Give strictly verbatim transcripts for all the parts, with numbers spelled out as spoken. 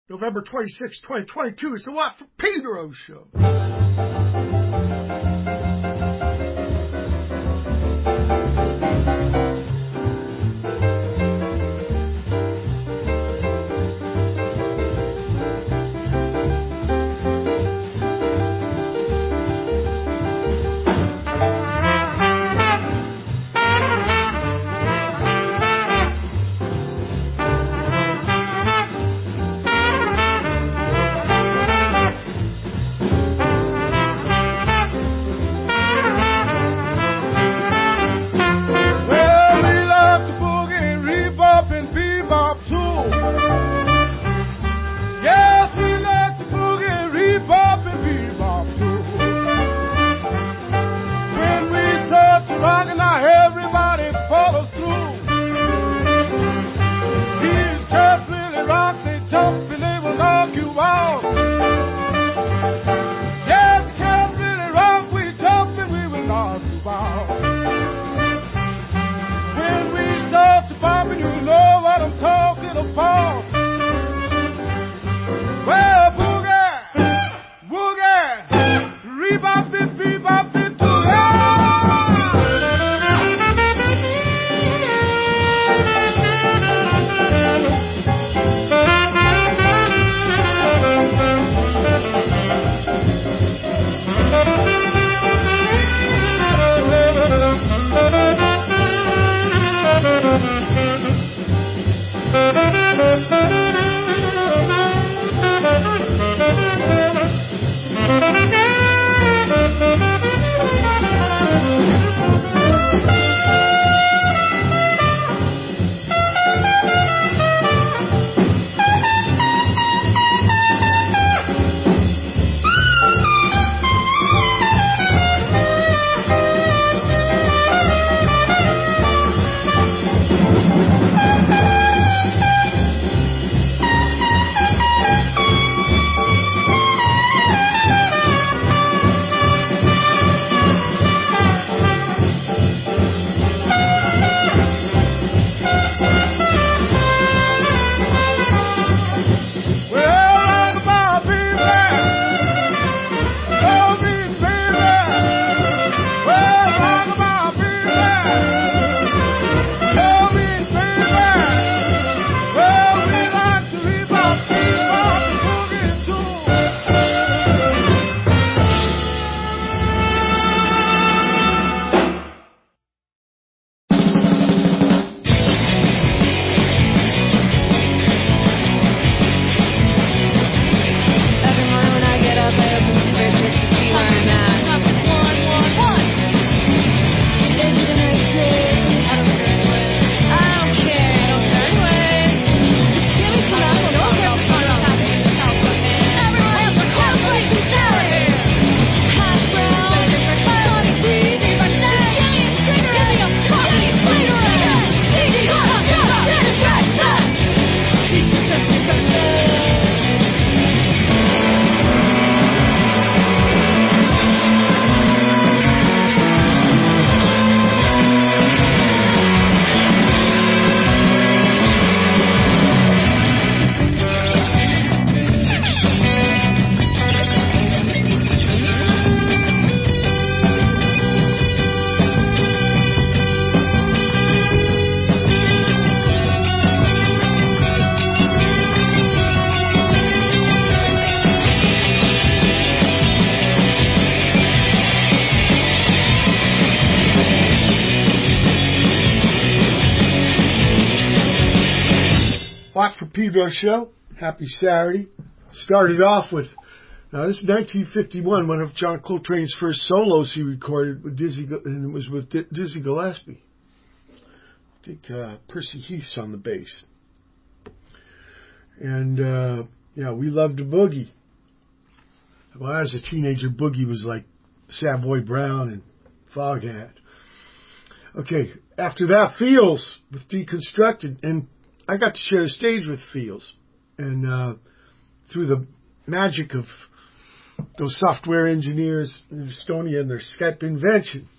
November twenty-sixth, twenty twenty-two. It's the Watt from Pedro show. Watt from Pedro show. Happy Saturday. Started off with, now this is nineteen fifty-one, one of John Coltrane's first solos he recorded with Dizzy, and it was with D- Dizzy Gillespie. I think uh, Percy Heath's on the bass. And, uh, yeah, we loved a boogie. When I was a teenager, boogie was like Savoy Brown and Foghat. Okay, after that, Feels with Deconstructed, and I got to share a stage with Feels, and uh, through the magic of those software engineers in Estonia and their Skype invention,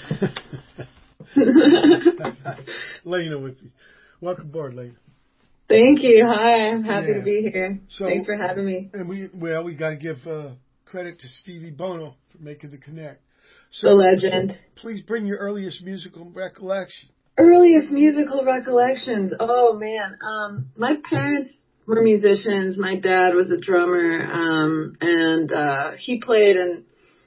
right? Lena with me. Welcome aboard, Lena. Thank you. Hi, I'm happy Yeah. to be here. So, Thanks for having me. And we, well, we got to give uh, credit to Stevie Bono for making the connect. So, The legend. So please bring your earliest musical recollection. Earliest musical recollections. Oh man, um, my parents were musicians. My dad was a drummer, um, and uh, he played in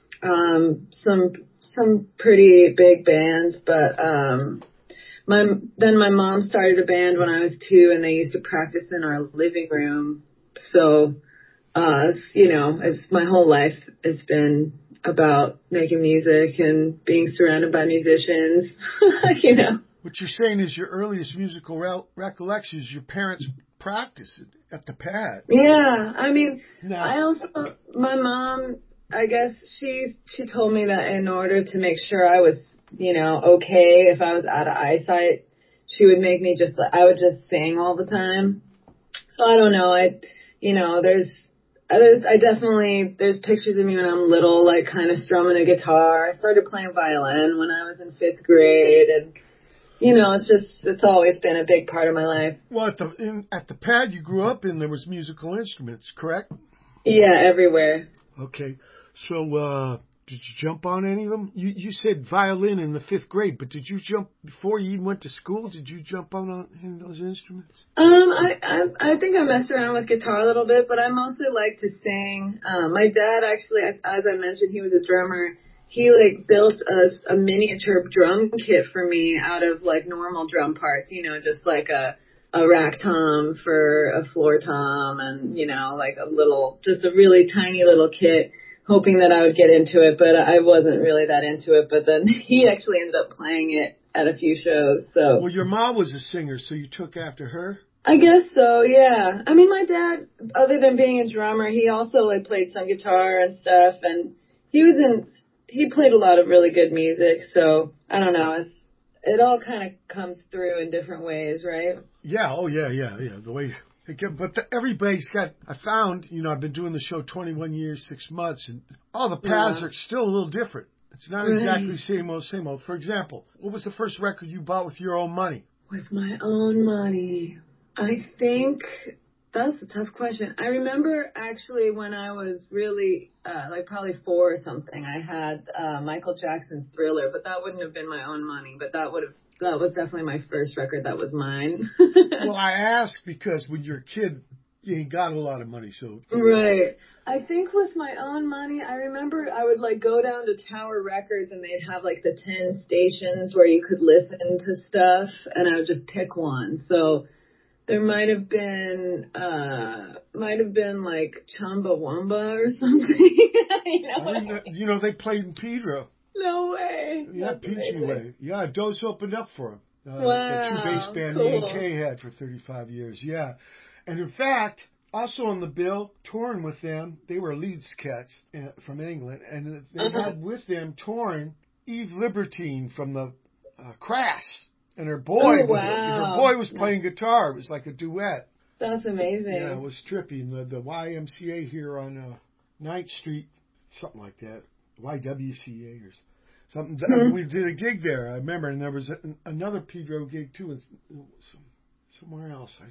um, some some pretty big bands. But um, my then my mom started a band when I was two, and they used to practice in our living room. So, uh, you know, it's my whole life has been about making music and being surrounded by musicians. You know. What you're saying is your earliest musical re- recollection is your parents practiced at the pad. Yeah, I mean, No. I also, my mom, I guess she she told me that in order to make sure I was, you know, okay if I was out of eyesight, she would make me just, I would just sing all the time. So I don't know, I, you know, there's, there's, I definitely, there's pictures of me when I'm little, like kind of strumming a guitar. I started playing violin when I was in fifth grade, and you know, it's just, it's always been a big part of my life. Well, at the, in, at the pad you grew up in, there was musical instruments, correct? Yeah, everywhere. Okay. So, uh, did you jump on any of them? You you said violin in the fifth grade, but did you jump, before you even went to school, did you jump on, on any of those instruments? Um, I, I, I think I messed around with guitar a little bit, but I mostly like to sing. Um, my dad actually, as I mentioned, he was a drummer. He like built a, a miniature drum kit for me out of like normal drum parts, you know, just like a, a rack tom for a floor tom and, you know, like a little, just a really tiny little kit, hoping that I would get into it, but I wasn't really that into it. But then he actually ended up playing it at a few shows. So. Well, your mom was a singer, so you took after her? I guess so, yeah. I mean, my dad, other than being a drummer, he also like played some guitar and stuff, and he was in, he played a lot of really good music, so I don't know, it's, it all kind of comes through in different ways, right? Yeah, oh yeah, yeah, yeah, the way, but the, everybody's got, I found, you know, I've been doing the show twenty-one years, six months, and all the paths Yeah. are still a little different. It's not Right. exactly same old, same old. For example, what was the first record you bought with your own money? With my own money, I think that's a tough question. I remember actually when I was really, uh, like probably four or something, I had uh, Michael Jackson's Thriller, but that wouldn't have been my own money, but that would have, that was definitely my first record that was mine. Well, I ask because when you're a kid, you ain't got a lot of money, so. Right. I think with my own money, I remember I would like go down to Tower Records and they'd have like the ten stations where you could listen to stuff, and I would just pick one. So there might have been, uh, might have been like Chumbawamba or something. you know, I remember, you know, they played in Pedro. No way. Yeah, That's P G amazing. Way. Yeah, Dose opened up for him. Uh, Wow, the true bass band cool. E and K had for thirty-five years. Yeah. And in fact, also on the bill, touring with them, they were Leeds cats uh, from England, and they Uh-huh. had with them touring Eve Libertine from the uh, Crass, and her boy, Oh, wow. her boy was playing guitar. It was like a duet. That's amazing. Yeah, it was trippy. And the, the Y M C A here on uh, ninth Street, something like that, Y W C A or something. Hmm. We did a gig there, I remember, and there was a, another Pedro gig too, with some, somewhere else. I,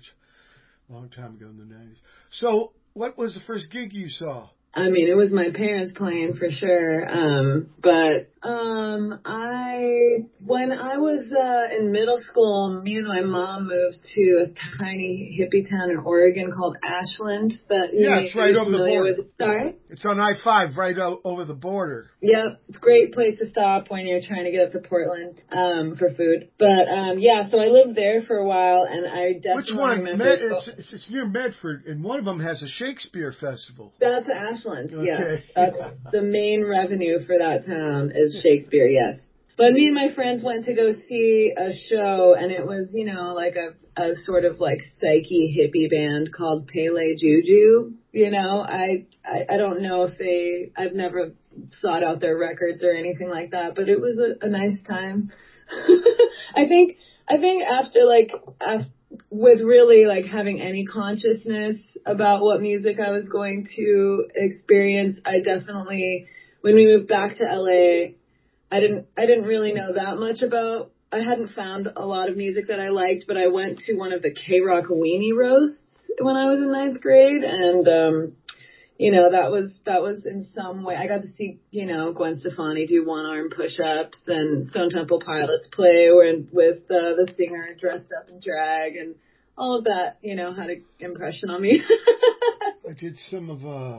a long time ago in the nineties. So, what was the first gig you saw? I mean, it was my parents playing for sure. Um, but um, I, when I was uh, in middle school, me and my mom moved to a tiny hippie town in Oregon called Ashland. That you Yeah, may it's right be over the familiar border. with. Sorry. It's on I five, right o- over the border. Yep, it's a great place to stop when you're trying to get up to Portland um, for food. But um, yeah, so I lived there for a while, and I definitely Which one? remember. Med- it's, it's, it's near Medford, and one of them has a Shakespeare festival. That's Ashland, yeah. Okay. That's the main revenue for that town is Shakespeare, yes. But me and my friends went to go see a show, and it was, you know, like a, a sort of like psyche hippie band called Pele Juju. You know, I, I I don't know if they, I've never sought out their records or anything like that, but it was a, a nice time. I think I think after like after, with really like having any consciousness about what music I was going to experience, I definitely, when we moved back to L A, I didn't I didn't really know that much about I hadn't found a lot of music that I liked, but I went to one of the K-Rock weenie roasts when I was in ninth grade, and um, you know, that was that was in some way. I got to see, you know, Gwen Stefani do one arm push-ups and Stone Temple Pilots play with, with uh, the singer dressed up in drag, and all of that, you know, had an impression on me. I did some of uh,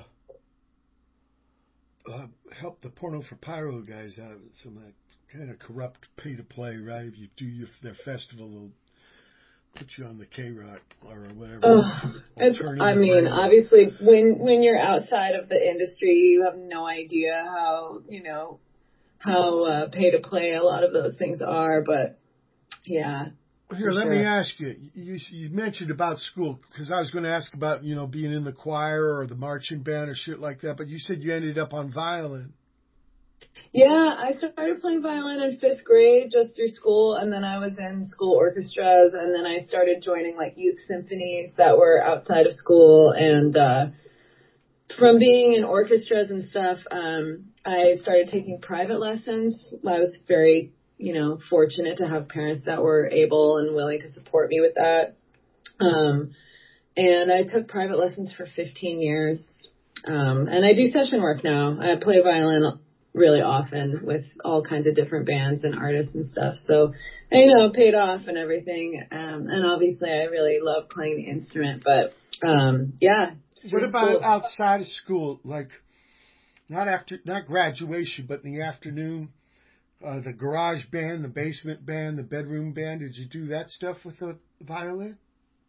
uh help the Porno for Pyro guys out with some of that kind of corrupt pay-to-play, right? If you do your, their festival, they'll put you on the K-Rock or whatever. Oh, it's, I mean, brand. Obviously, when when you're outside of the industry, you have no idea how, you know, how uh, pay-to-play a lot of those things are, but, yeah. Here, let sure. me ask you. You you mentioned about school, because I was going to ask about, you know, being in the choir or the marching band or shit like that, but you said you ended up on violin. Yeah, I started playing violin in fifth grade just through school, and then I was in school orchestras, and then I started joining, like, youth symphonies that were outside of school, and uh, from being in orchestras and stuff, um, I started taking private lessons. I was very, you know, fortunate to have parents that were able and willing to support me with that, um, and I took private lessons for fifteen years, um, and I do session work now. I play violin really often with all kinds of different bands and artists and stuff. So, you know, it paid off and everything. Um, and obviously I really love playing the instrument, but, um, yeah. What about school. Outside of school? Like, not after, not graduation, but in the afternoon, uh, the garage band, the basement band, the bedroom band. Did you do that stuff with the violin?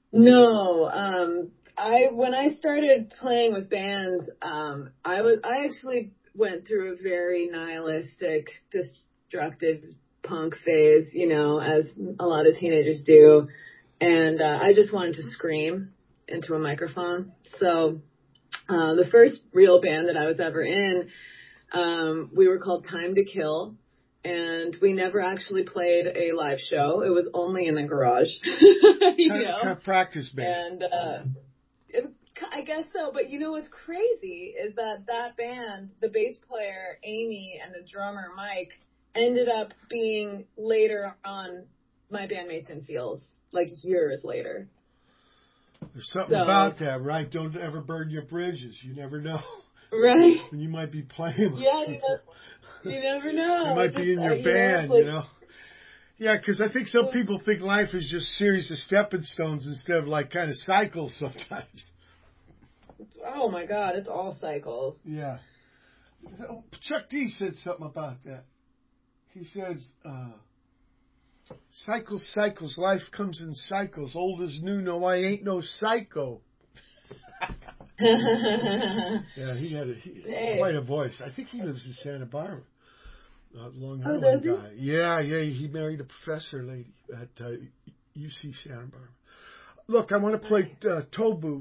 No. Um, I, when I started playing with bands, um, I was, I actually went through a very nihilistic, destructive punk phase, you know, as a lot of teenagers do. And uh, I just wanted to scream into a microphone. So uh, the first real band that I was ever in, um, we were called Time to Kill. And we never actually played a live show. It was only in the garage. you kind, know? kind of practice band. And uh, it I guess so, but you know what's crazy is that that band, the bass player, Amy, and the drummer, Mike, ended up being later on my bandmates in Feels, like years later. There's something so, about that, right? Don't ever burn your bridges. You never know. Right. You might be playing with yeah, people. You, you never know. You might just, be in your uh, band, you know. Like, you know? Yeah, because I think some people think life is just a series of stepping stones instead of like kind of cycles sometimes. Oh my God, it's all cycles. Yeah. Chuck D said something about that. He says, uh, cycles, cycles, life comes in cycles. Old is new, no, I ain't no psycho. Yeah, he had a, he, hey. quite a voice. I think he lives in Santa Barbara. Uh, Long oh, Island does guy. He? Yeah, yeah, he married a professor lady at uh, U C Santa Barbara. Look, I want to play uh, Tobu.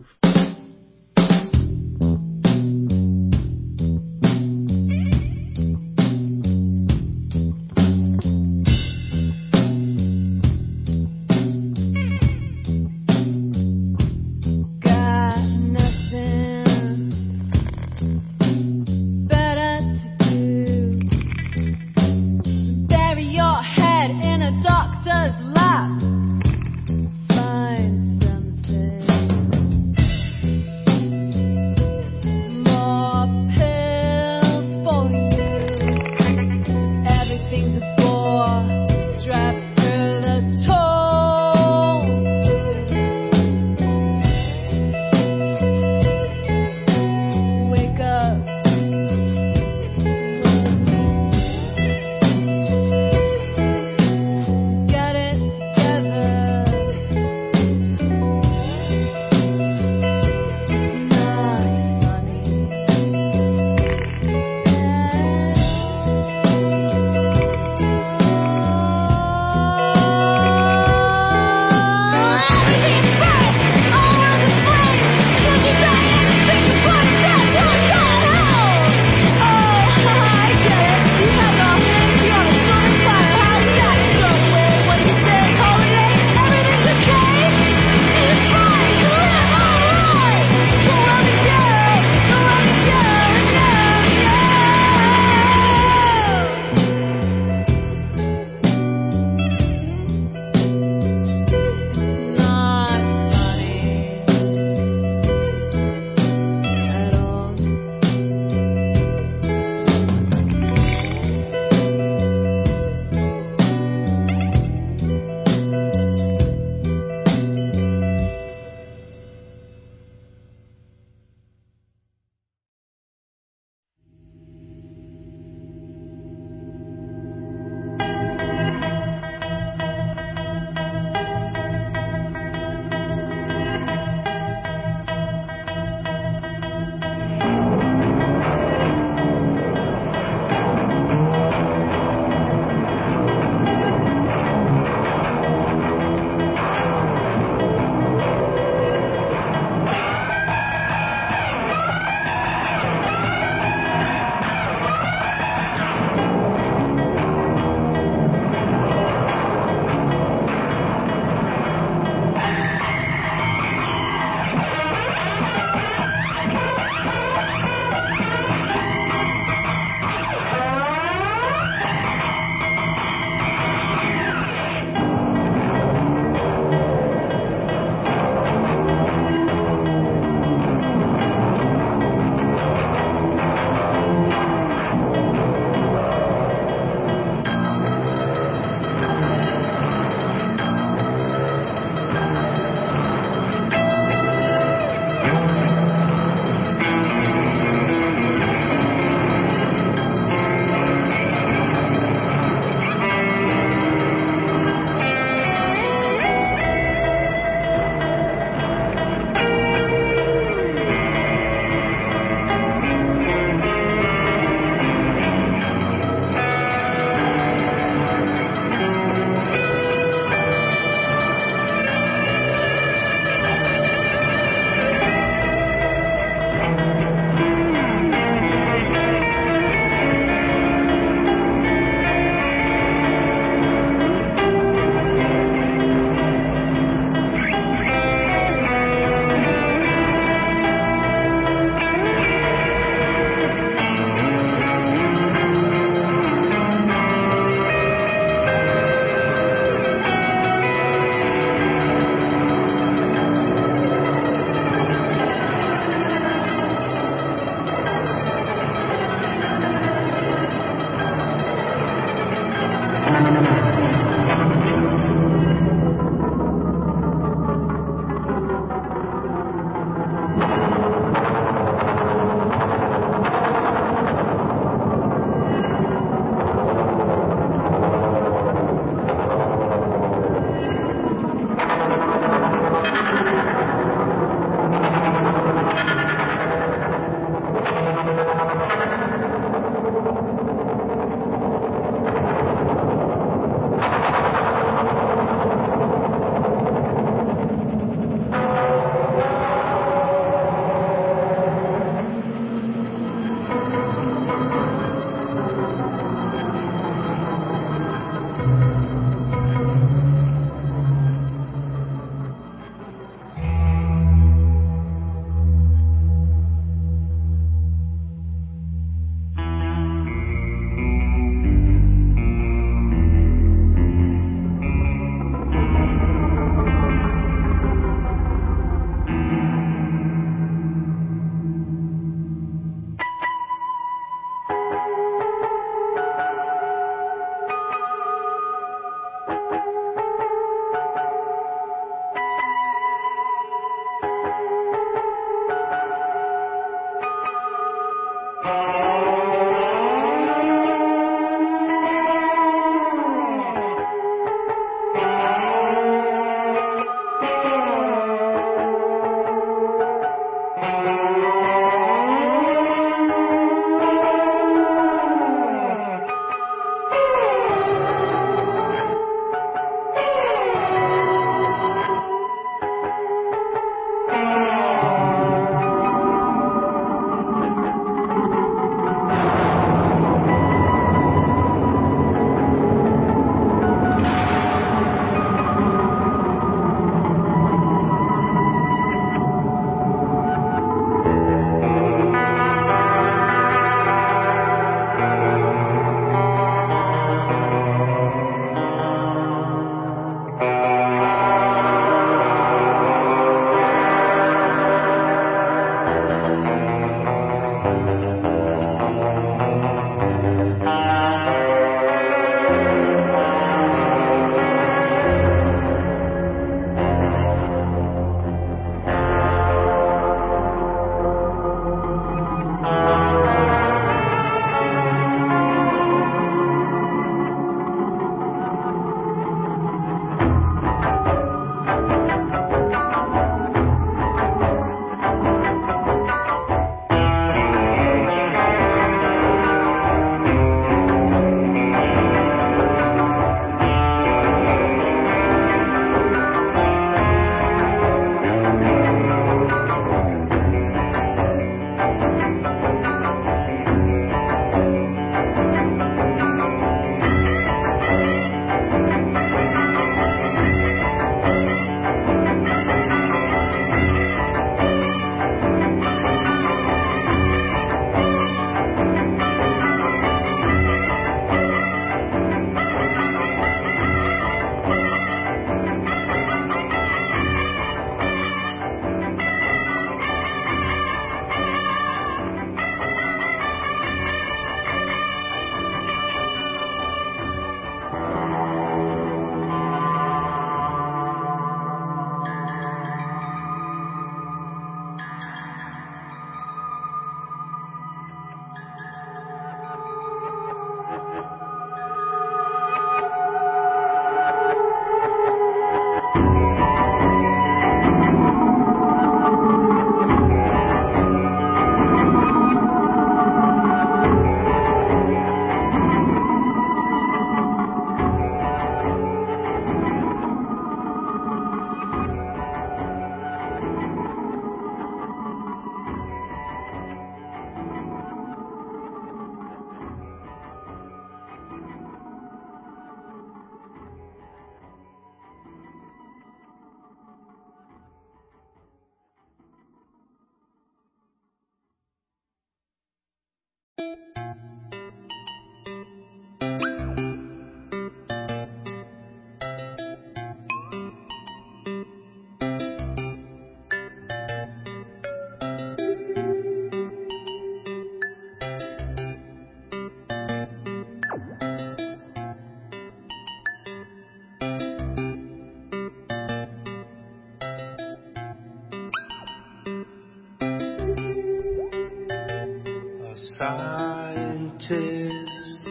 scientist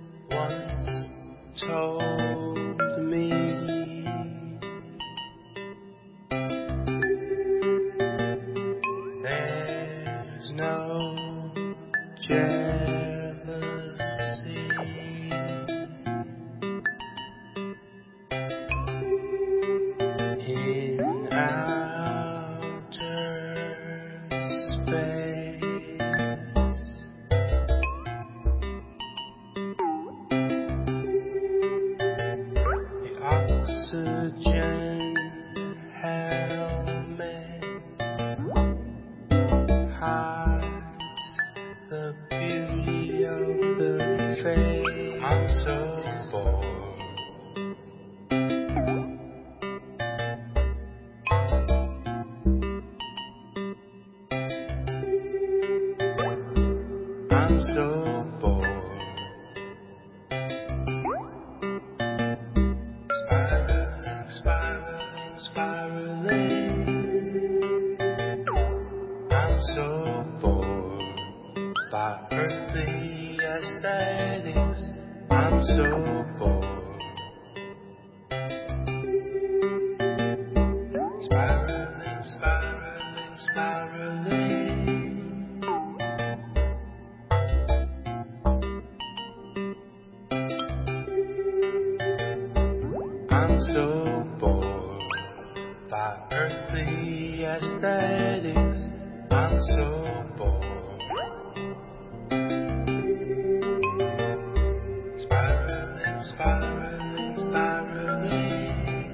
once told me there's no jealousy in outer space. The oxygen helmet hides the beauty of the face. I'm so bored. I'm so bored. Spiraling, spiraling, spiraling. I'm so bored. by earthly aesthetics. I'm so bored. Spiraling, spiraling, spiraling. I'm so bored by earthly aesthetics. I'm so bored. Spiraling, spiraling, spiraling.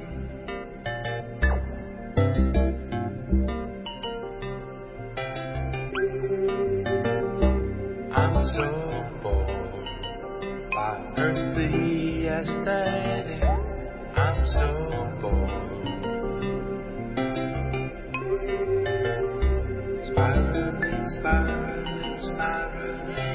I'm so bored by earthly aesthetics. I'm so bored. Spiraling, spiraling, spiraling.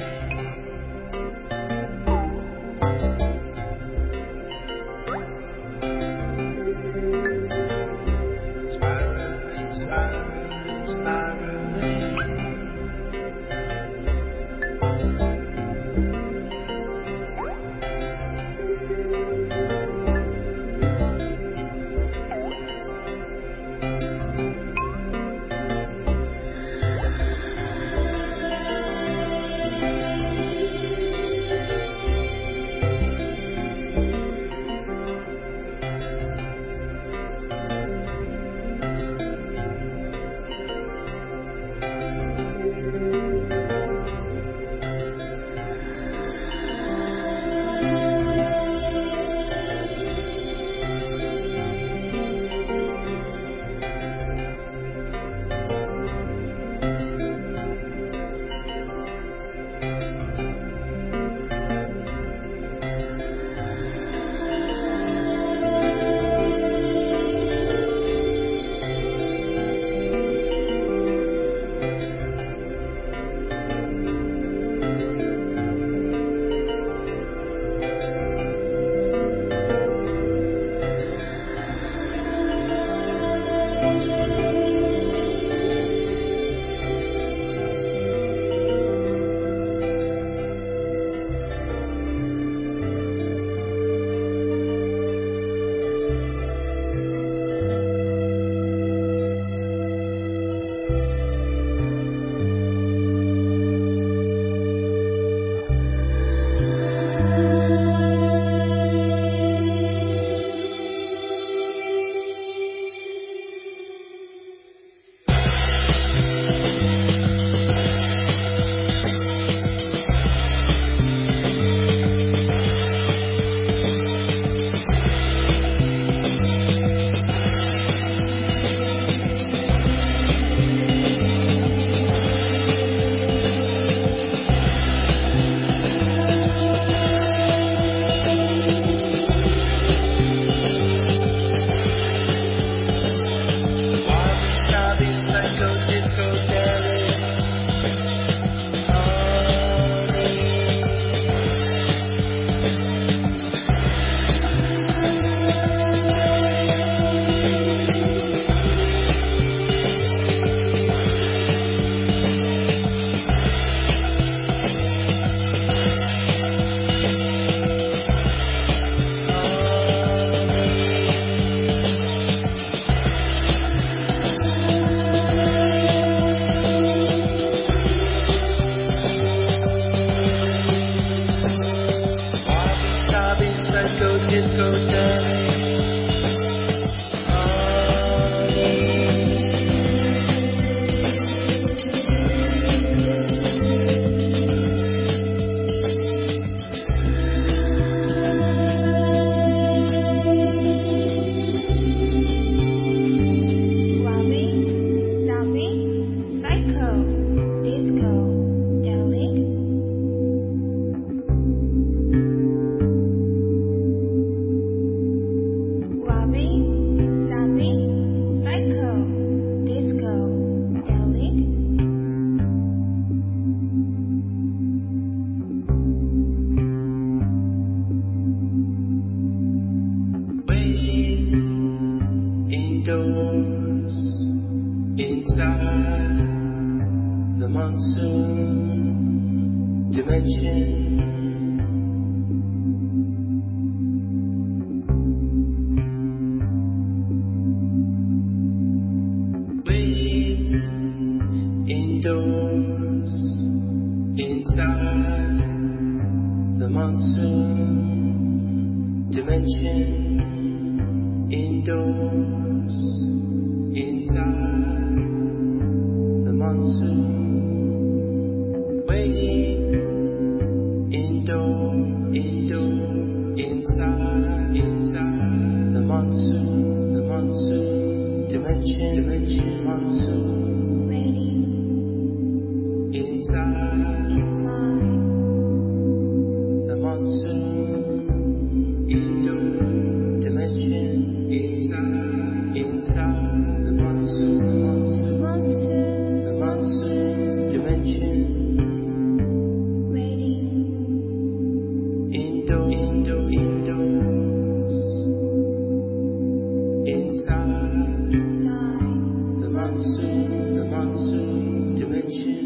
Spiraling, spiraling, spiraling. inside the monsoon. dimension. Indoors, inside the monsoon dimension. Indoors, inside the monsoon, waiting. Indoor, indoor, inside, inside the monsoon, the monsoon dimension, dimension, monsoon. Inside the monsoon, indoor dimension. Inside, inside the monsoon, the monsoon, the monsoon dimension. Indoor, indoor, indoors. Inside, inside the monsoon, the monsoon dimension.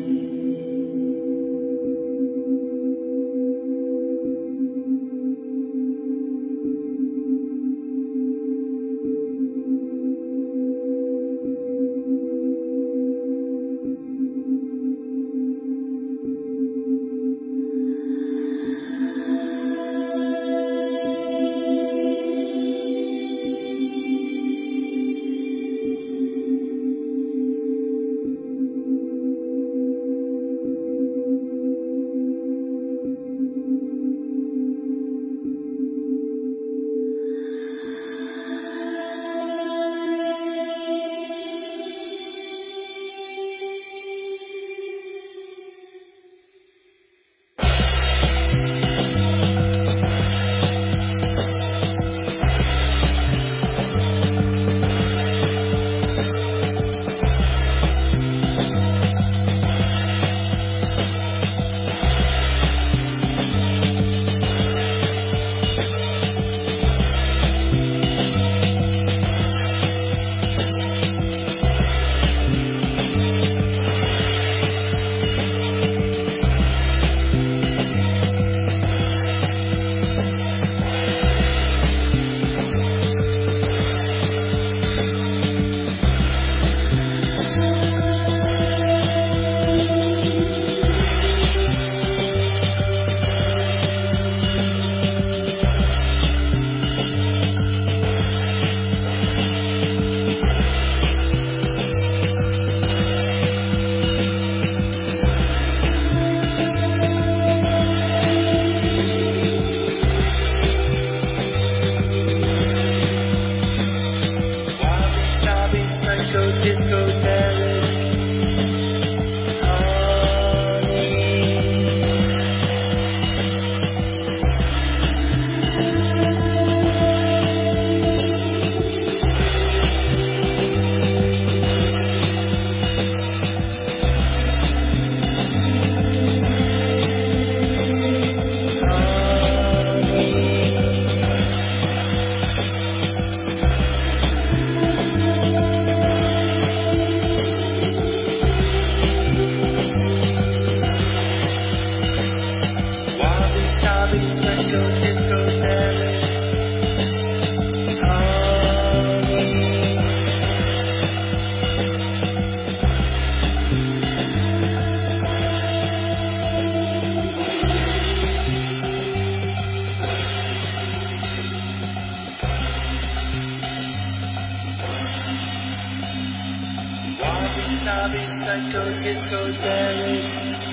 Psycho Discodelic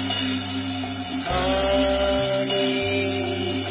Harmony.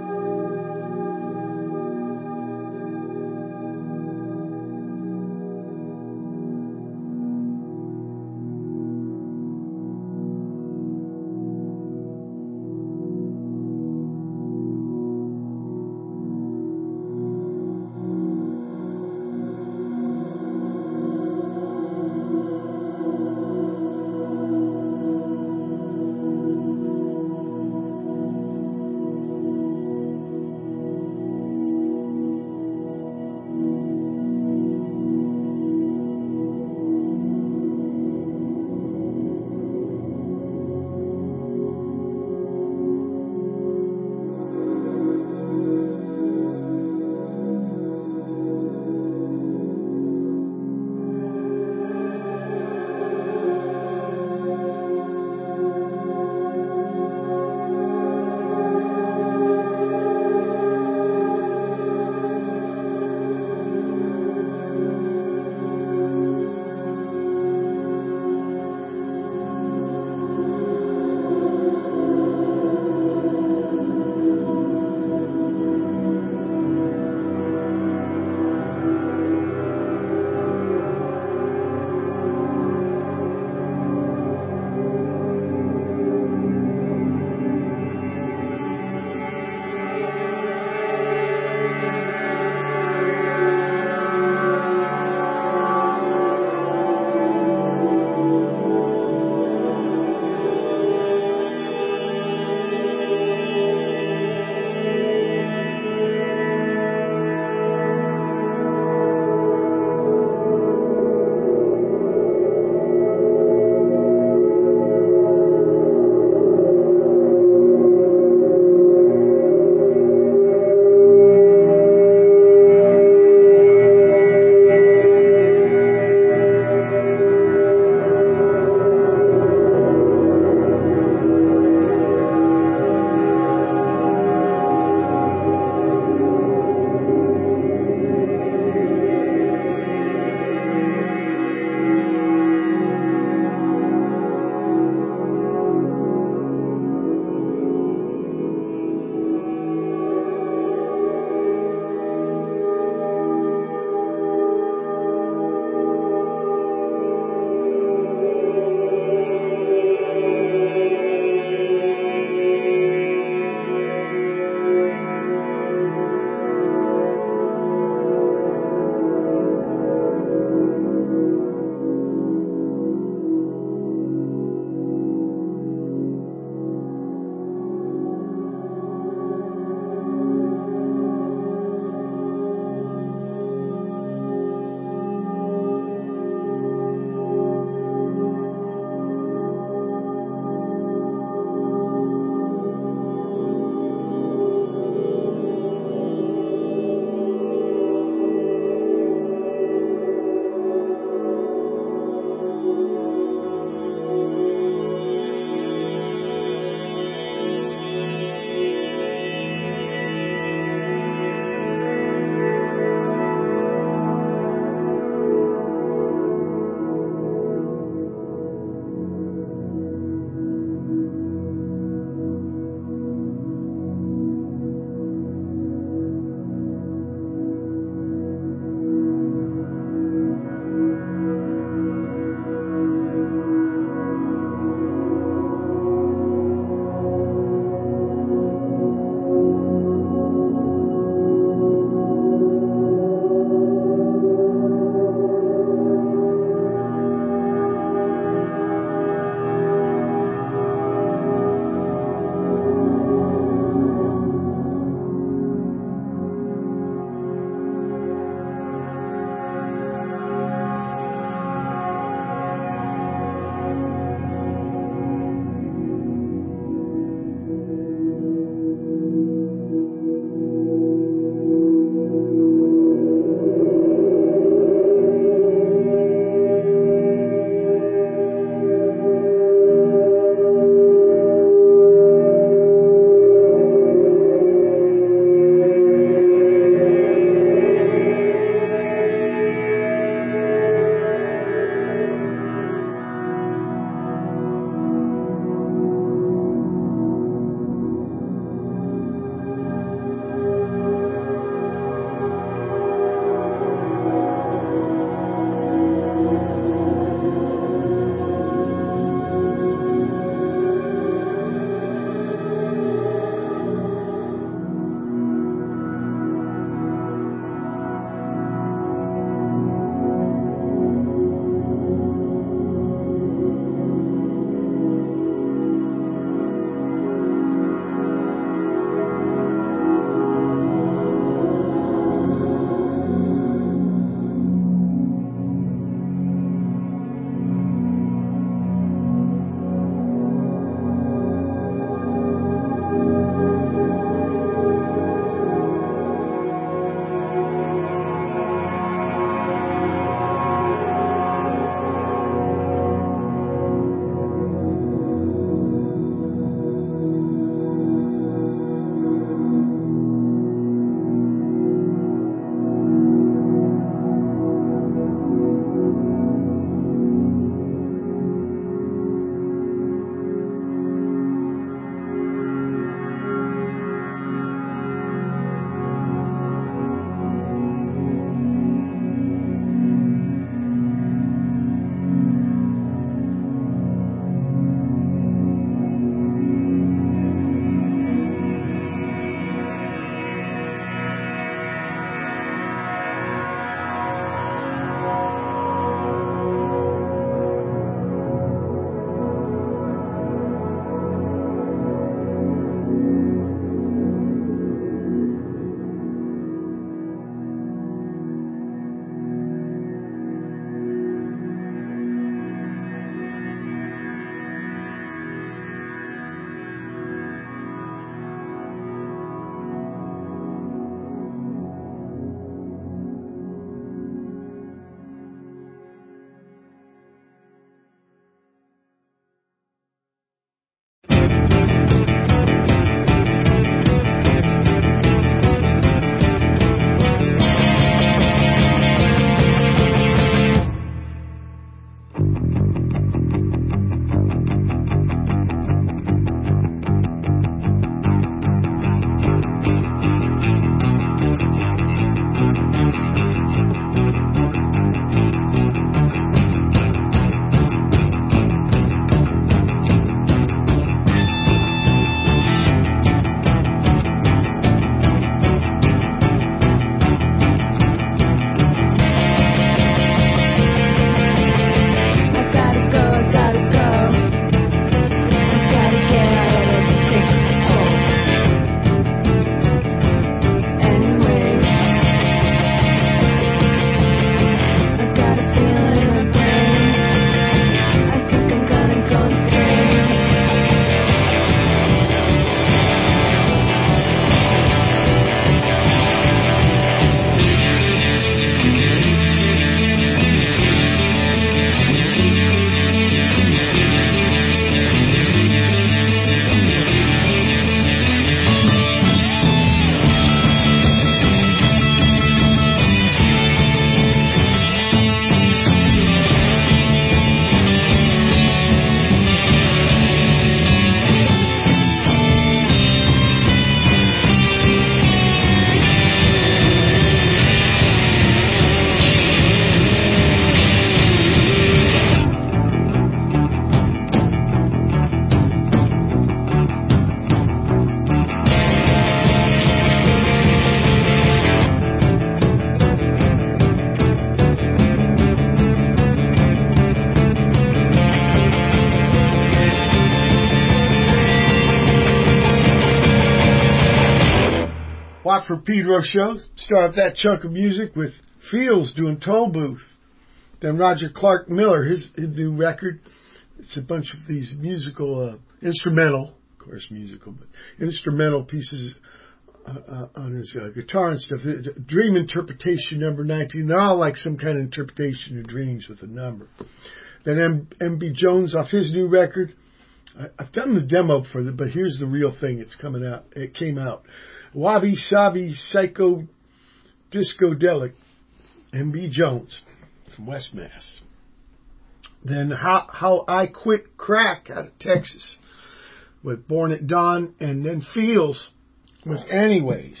Watt from Pedro show. Start that chunk of music with Fields doing Toll Booth. Then Roger Clark Miller, his, his new record. It's a bunch of these musical, uh, instrumental, of course musical, but instrumental pieces uh, uh, on his uh, guitar and stuff. Dream Interpretation number nineteen. They're all like some kind of interpretation of dreams with a number. Then M- M.B. Jones off his new record. I, I've done the demo for it, but here's the real thing. It's coming out. It came out. Wabi Sabi Psycho Discodelic. M B. Jones from West Mass. Then How How I Quit Crack out of Texas with Born at Dawn, and then Fields with Anyways.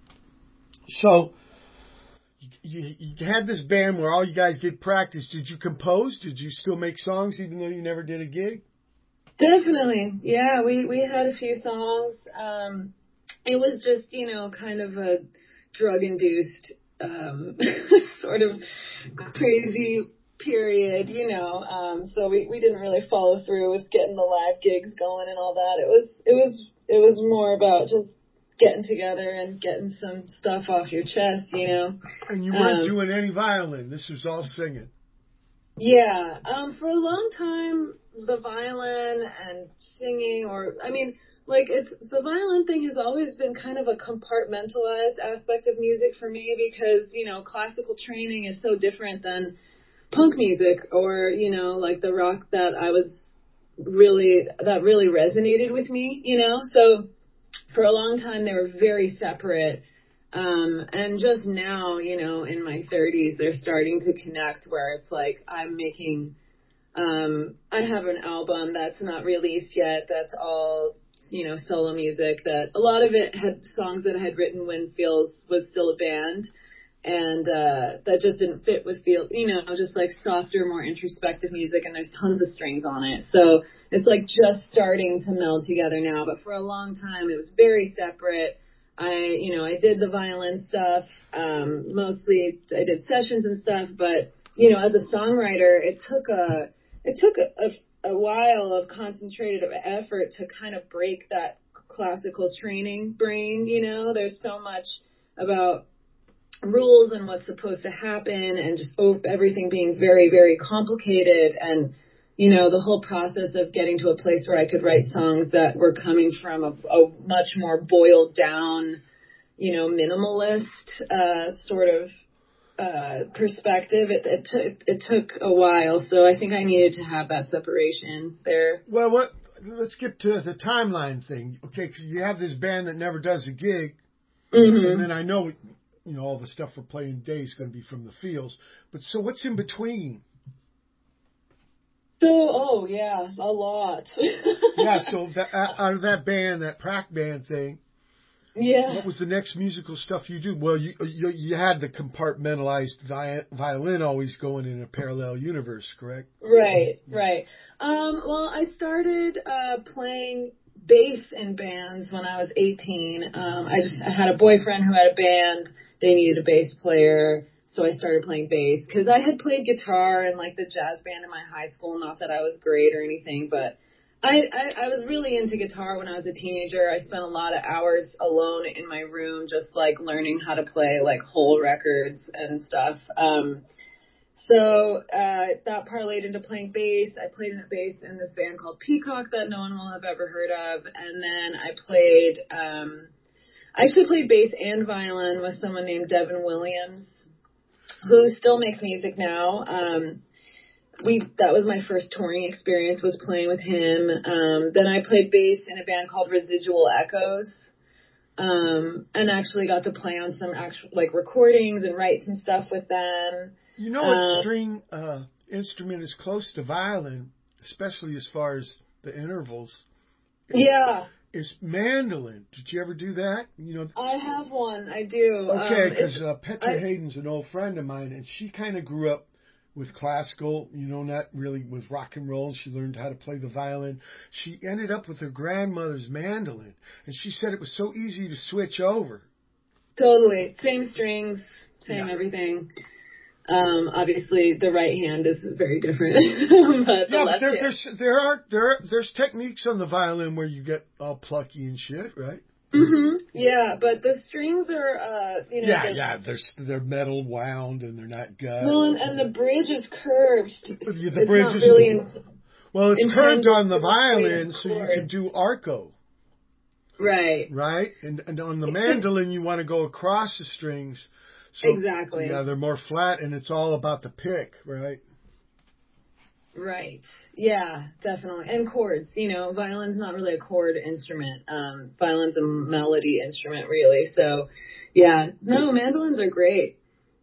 So you, you had this band where all you guys did practice. Did you compose? Did you still make songs even though you never did a gig? Definitely. Yeah, we, we had a few songs. Um, it was just, you know, kind of a drug-induced um, sort of crazy period, you know. Um, so we, we didn't really follow through with getting the live gigs going and all that. It was it was it was more about just getting together and getting some stuff off your chest, you know. And you weren't um, doing any violin. This was all singing. Yeah. Um, for a long time, the violin and singing, or I mean, like it's the violin thing has always been kind of a compartmentalized aspect of music for me because, you know, classical training is so different than punk music or, you know, like the rock that I was really, that really resonated with me, you know? So for a long time they were very separate. Um, and just now, you know, in my thirties, they're starting to connect where it's like I'm making, um, I have an album that's not released yet. That's all, you know, solo music that a lot of it had songs that I had written when Fields was still a band. And uh, that just didn't fit with Field, you know, just like softer, more introspective music, and there's tons of strings on it. So it's like just starting to meld together now. But for a long time, it was very separate. I, you know, I did the violin stuff. Um, mostly I did sessions and stuff. But, you know, as a songwriter, it took a, it took a, a a while of concentrated effort to kind of break that classical training brain, you know. There's so much about rules and what's supposed to happen and just everything being very, very complicated. And, you know, the whole process of getting to a place where I could write songs that were coming from a, a much more boiled down, you know, minimalist uh, sort of Uh, perspective, it, it took it took a while, so I think I needed to have that separation there. Well, what? Let's get to the timeline thing, okay? Because you have this band that never does a gig, Mm-hmm. and then I know, you know, all the stuff we're playing today is going to be from the Fields. But so, what's in between? So, oh yeah, a lot. Yeah. So that, out of that band, that Prac band thing. Yeah. What was the next musical stuff you do? Well, you you, you had the compartmentalized vi- violin always going in a parallel universe, correct? Right, right. Um, well, I started uh, playing bass in bands when I was eighteen. Um, I just I had a boyfriend who had a band. They needed a bass player, so I started playing bass because I had played guitar in like the jazz band in my high school. Not that I was great or anything, but I, I, I was really into guitar when I was a teenager. I spent a lot of hours alone in my room just like learning how to play like whole records and stuff. Um, so uh, that parlayed into playing bass. I played in a bass in this band called Peacock that no one will have ever heard of. And then I played, um, I actually played bass and violin with someone named Devin Williams, who still makes music now. Um, We that was my first touring experience, was playing with him. Um, then I played bass in a band called Residual Echoes, um, and actually got to play on some actual like recordings and write some stuff with them. You know, what Um, string uh, instrument is close to violin, especially as far as the intervals. yeah, Is mandolin. Did you ever do that? You know. I have one. I do. Okay, Um, because it's- uh, Petra I- Hayden's an old friend of mine, and she kind of grew up with classical, you know, not really with rock and roll. She learned how to play the violin. She ended up with her grandmother's mandolin, and she said it was so easy to switch over. Totally. Same strings, same Yeah. everything. Um, obviously, the right hand is very different. but the Yeah, but left there, hand. there's there are there are, there's techniques on the violin where you get all plucky and shit, right? Mhm. Yeah, but the strings are, uh, you know, Yeah, the, yeah, they're they're metal wound and they're not gut. well, and, and the bridge is curved. The It's bridge not is really in, well, it's curved intended on the to play violin, so you can chords. do arco, Right. right? And and on the mandolin, you want to go across the strings. So Exactly. yeah, they're more flat, and it's all about the pick, right? Right. Yeah, definitely. And chords. You know, violin's not really a chord instrument. Um, violin's a melody instrument, really. So, yeah. No, mandolins are great.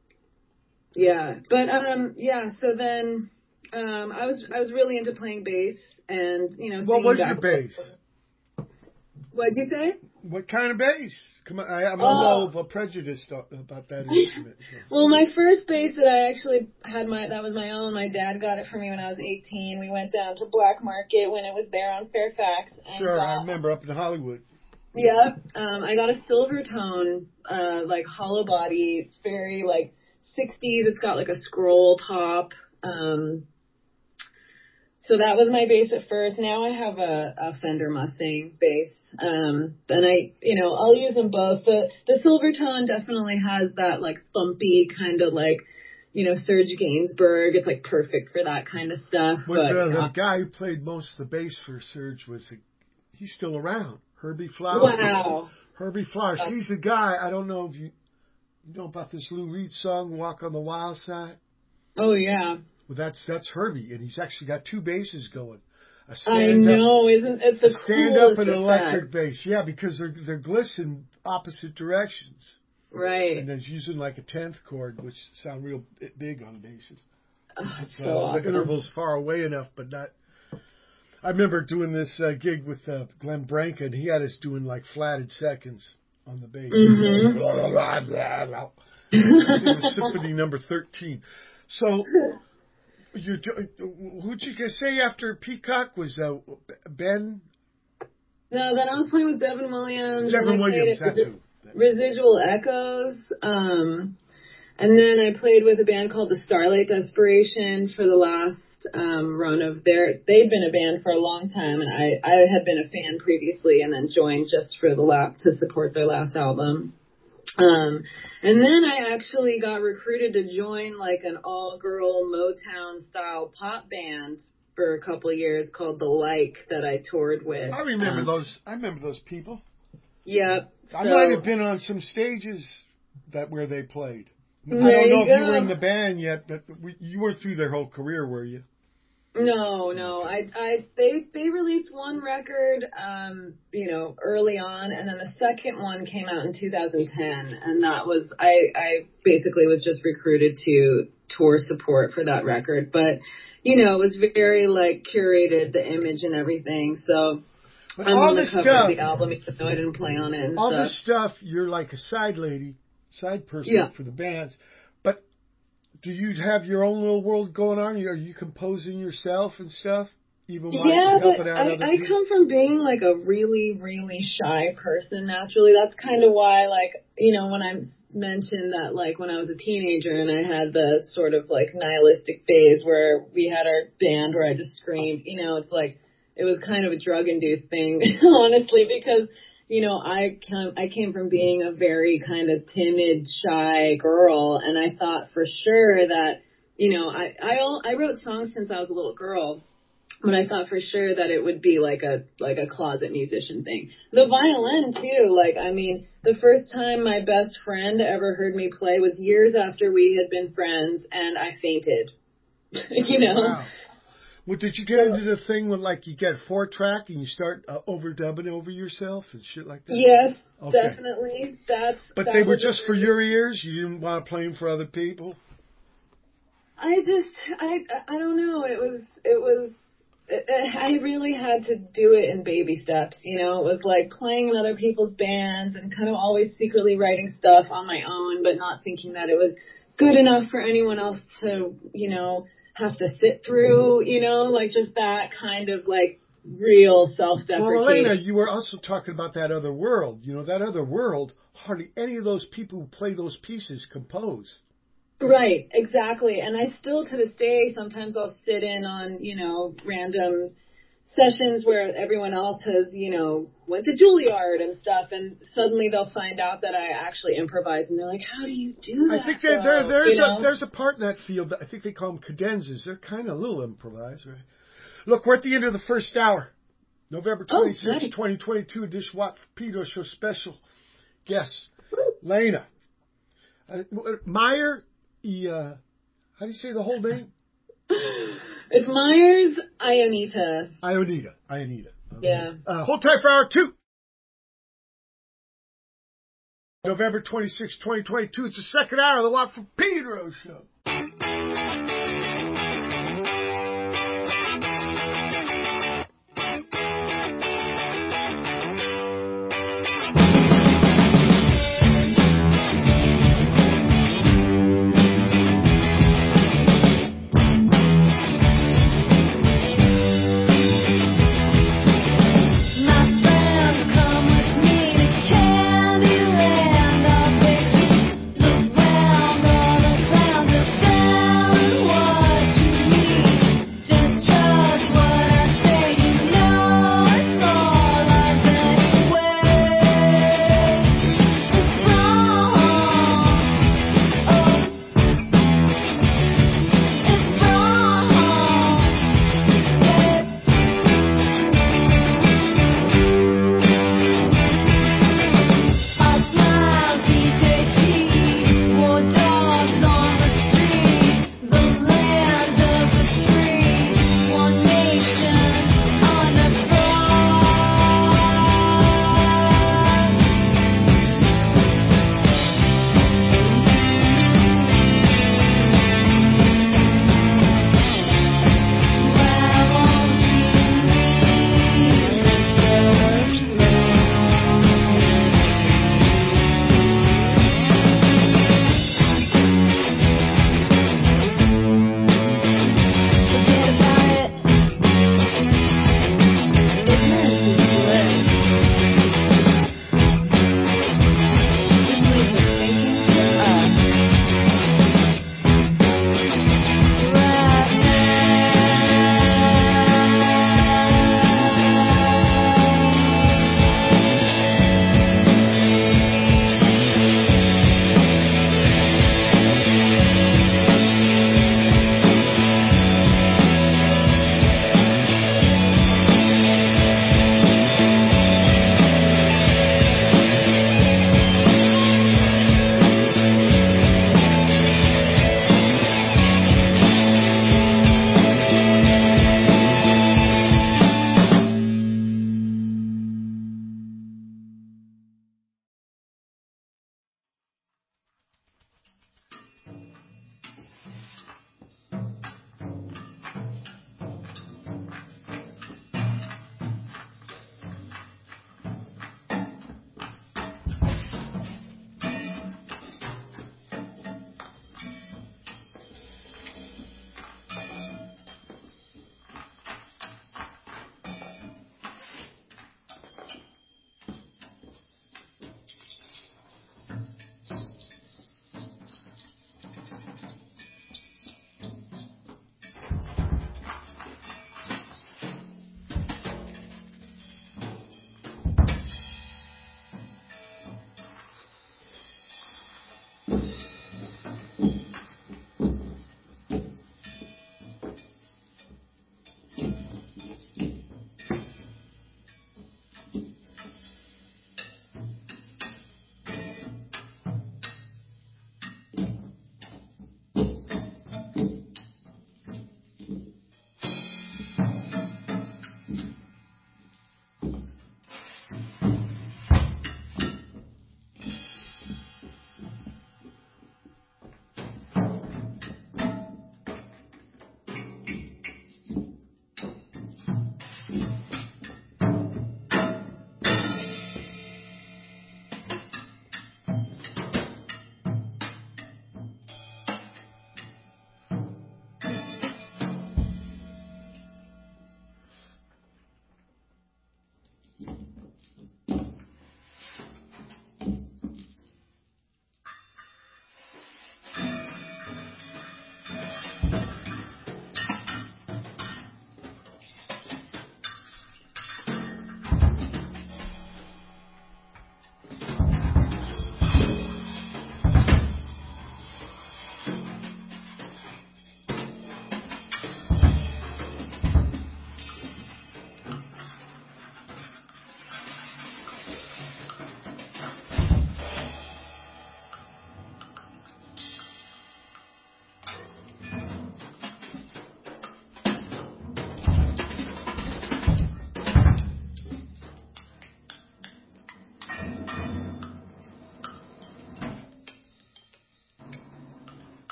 Yeah. But, um, yeah, so then, um, I was, I was really into playing bass and, you know, What singing was your back. bass? What'd you say? What kind of bass? Come on, I, I'm a Oh. little prejudiced about that instrument. So. Well, my first bass that I actually had my that was my own. My dad got it for me when I was eighteen. We went down to Black Market when it was there on Fairfax. And Sure, I got, remember up in Hollywood. yeah, um, I got a silver tone, uh, like hollow body. It's very like sixties. It's got like a scroll top. Um, so that was my bass at first. Now I have a, a Fender Mustang bass. Um, and I, you know, I'll use them both. The the Silvertone definitely has that like thumpy kind of like, you know, Serge Gainsbourg. It's like perfect for that kind of stuff. Well, but the, you the know, guy who played most of the bass for Serge was, a, he's still around, Herbie Flowers. wow. Herbie Flowers. He's the guy, I don't know if you, you know about this Lou Reed song, Walk on the Wild Side? Oh yeah. Well, that's that's Herbie, and he's actually got two basses going. A I stand know, up, isn't it's the a stand coolest up and an electric effect. bass. Yeah, because they're they're glisten opposite directions. Right. And it's using like a tenth chord, which sound real bi- big on basses. Oh, it's So so awesome. the interval's far away enough, but not. I remember doing this uh, gig with uh, Glenn Branca, and he had us doing like flatted seconds on the bass. Mhm. It was Symphony Number thirteen. So, you who'd you say after Peacock was uh, Ben? No, then I was playing with Devin Williams. Devin and I Williams, played at that's who. Residual Echoes. Um, and then I played with a band called the Starlight Desperation for the last um, run of their. They'd been a band for a long time, and I I had been a fan previously, and then joined just for the lap to support their last album. Um, and then I actually got recruited to join like an all-girl Motown style pop band for a couple of years called The Like that I toured with. I remember Um, those. I remember those people. Yep. I so, might have been on some stages that where they played. I There don't know you if you go. were in the band yet, but we, you were through their whole career, were you? No, no. I, I, they, they released one record, um, you know, early on, and then the second one came out in two thousand ten, and that was, I, I basically was just recruited to tour support for that record, but, you know, it was very, like, curated, the image and everything, so But I'm all on the this cover stuff, of the album, even though I didn't play on it and all stuff. this stuff, you're like a side lady, side person Yeah. for the bands. But do you have your own little world going on? Are you composing yourself and stuff? Even while Yeah, you're but helping out I, other I people? come from being like a really, really shy person naturally. That's kind of why, like, you know, when I mentioned that, like, when I was a teenager and I had the sort of like nihilistic phase where we had our band where I just screamed, you know, it's like, it was kind of a drug-induced thing, honestly, because, you know, I came, I came from being a very kind of timid, shy girl, and I thought for sure that, you know, I, I, al- I wrote songs since I was a little girl. But I thought for sure that it would be like a like a closet musician thing. The violin too, like I mean, the first time my best friend ever heard me play was years after we had been friends, and I fainted. you know. Wow. Well, did you get So, into the thing when like you get four track and you start uh, overdubbing over yourself and shit like that? yes, Okay. definitely. That's. But that they were was a just for great- your ears. You didn't want to play them for other people. I just I I don't know. It was it was. I really had to do it in baby steps, you know. It was like playing in other people's bands and kind of always secretly writing stuff on my own, but not thinking that it was good enough for anyone else to, you know, have to sit through, you know, like just that kind of like real self-deprecating. Well, Elena, you were also talking about that other world. You know, that other world, hardly any of those people who play those pieces compose. Right, exactly. And I still, to this day, sometimes I'll sit in on, you know, random sessions where everyone else has, you know, went to Juilliard and stuff, and suddenly they'll find out that I actually improvise, and they're like, "How do you do that?" I think there, there, there's, you know? a, there's a part in that field, I think they call them cadenzas. They're kind of a little improvised, right? Look, we're at the end of the first hour. November twenty-sixth, oh, nice. twenty twenty-two, Dish Watt Pedro Show special. Guest, Lena. Uh, Meyer, e, uh, how do you say the whole name? It's Myers Ionita. Ionita. Ionita. Okay. Yeah. Uh, hold tight for hour two. November twenty-sixth, twenty twenty-two. It's the second hour of the Watt from Pedro Show. Look round, all the clowns are down.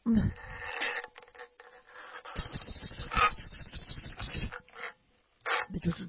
那就是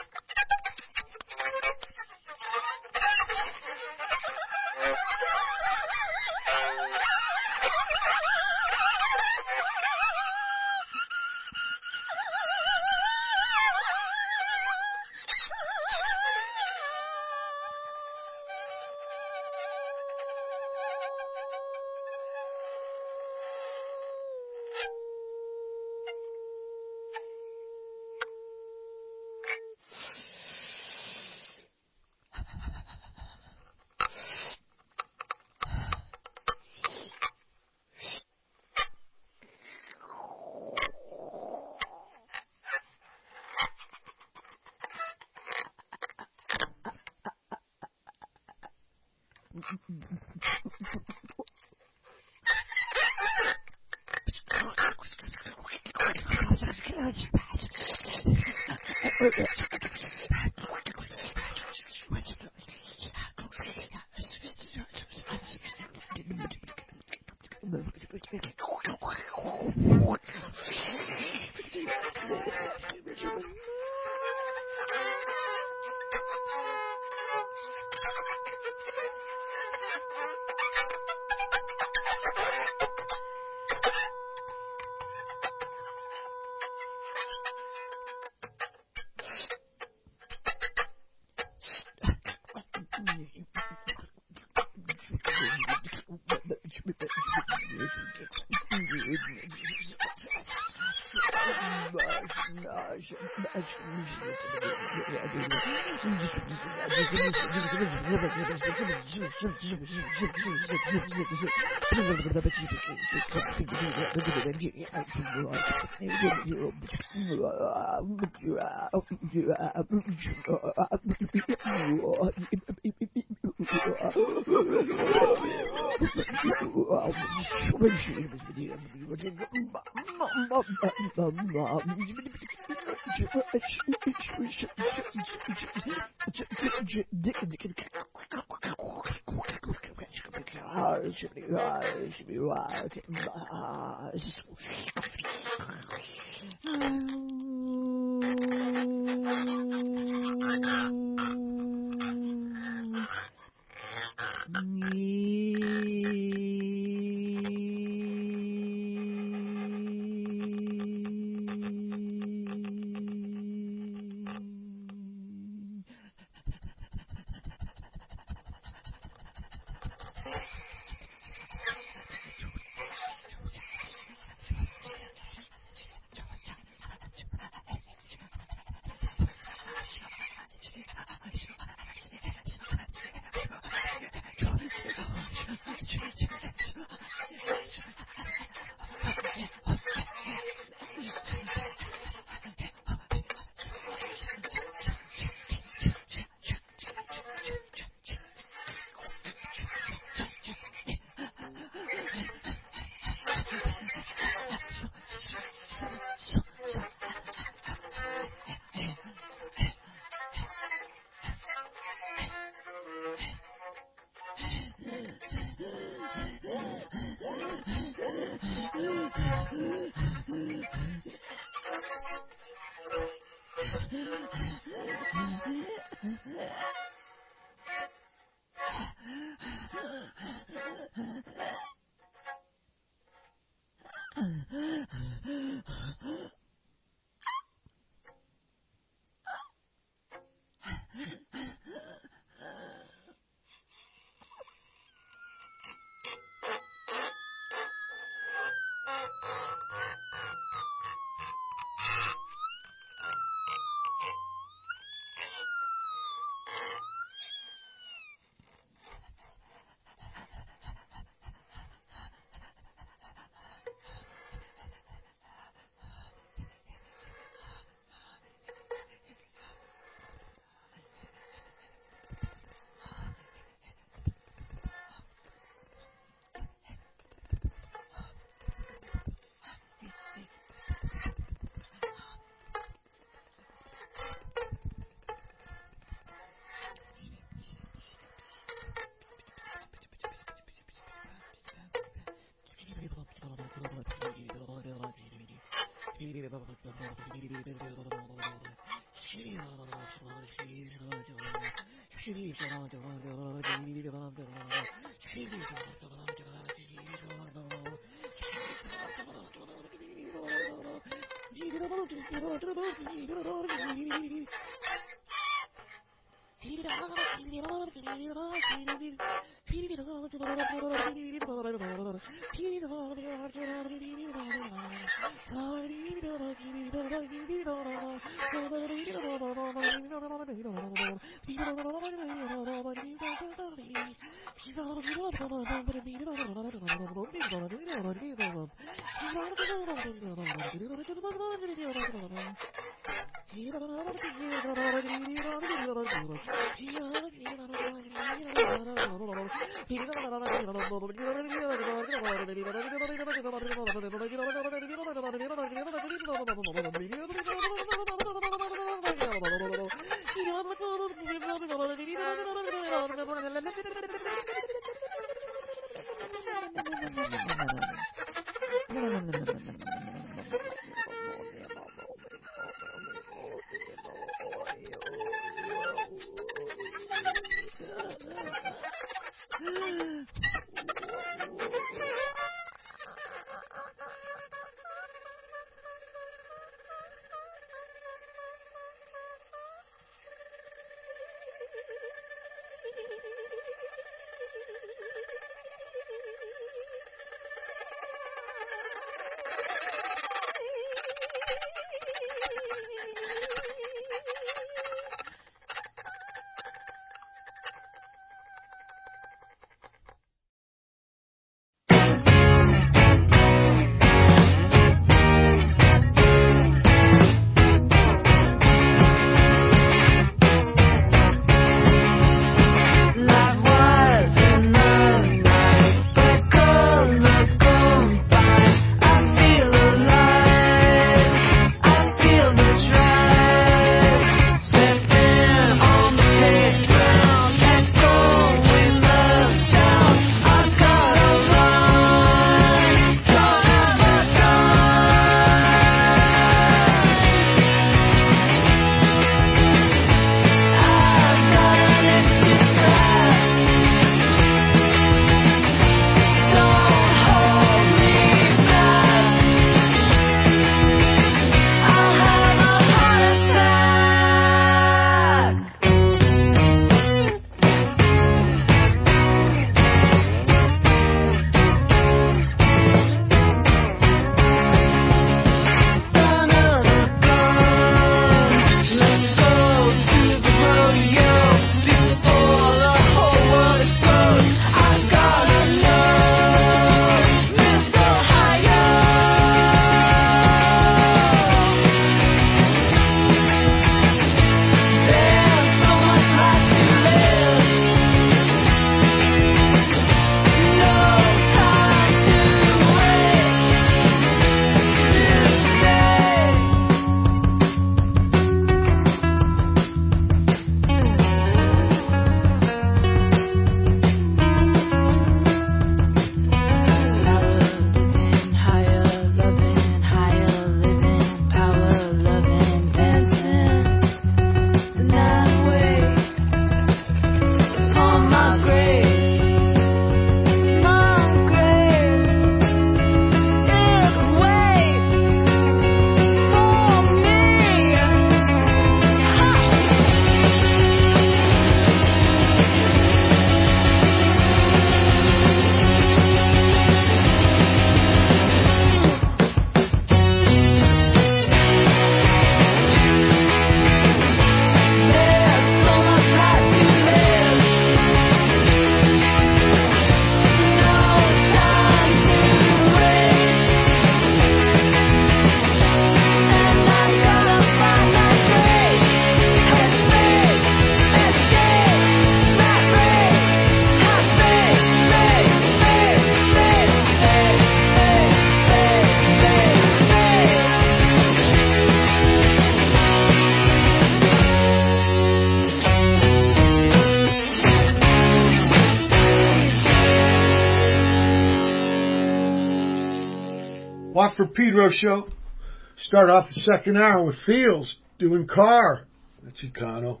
Watford Pedro Show. Start off the second hour with Fields doing Car. That's Econo.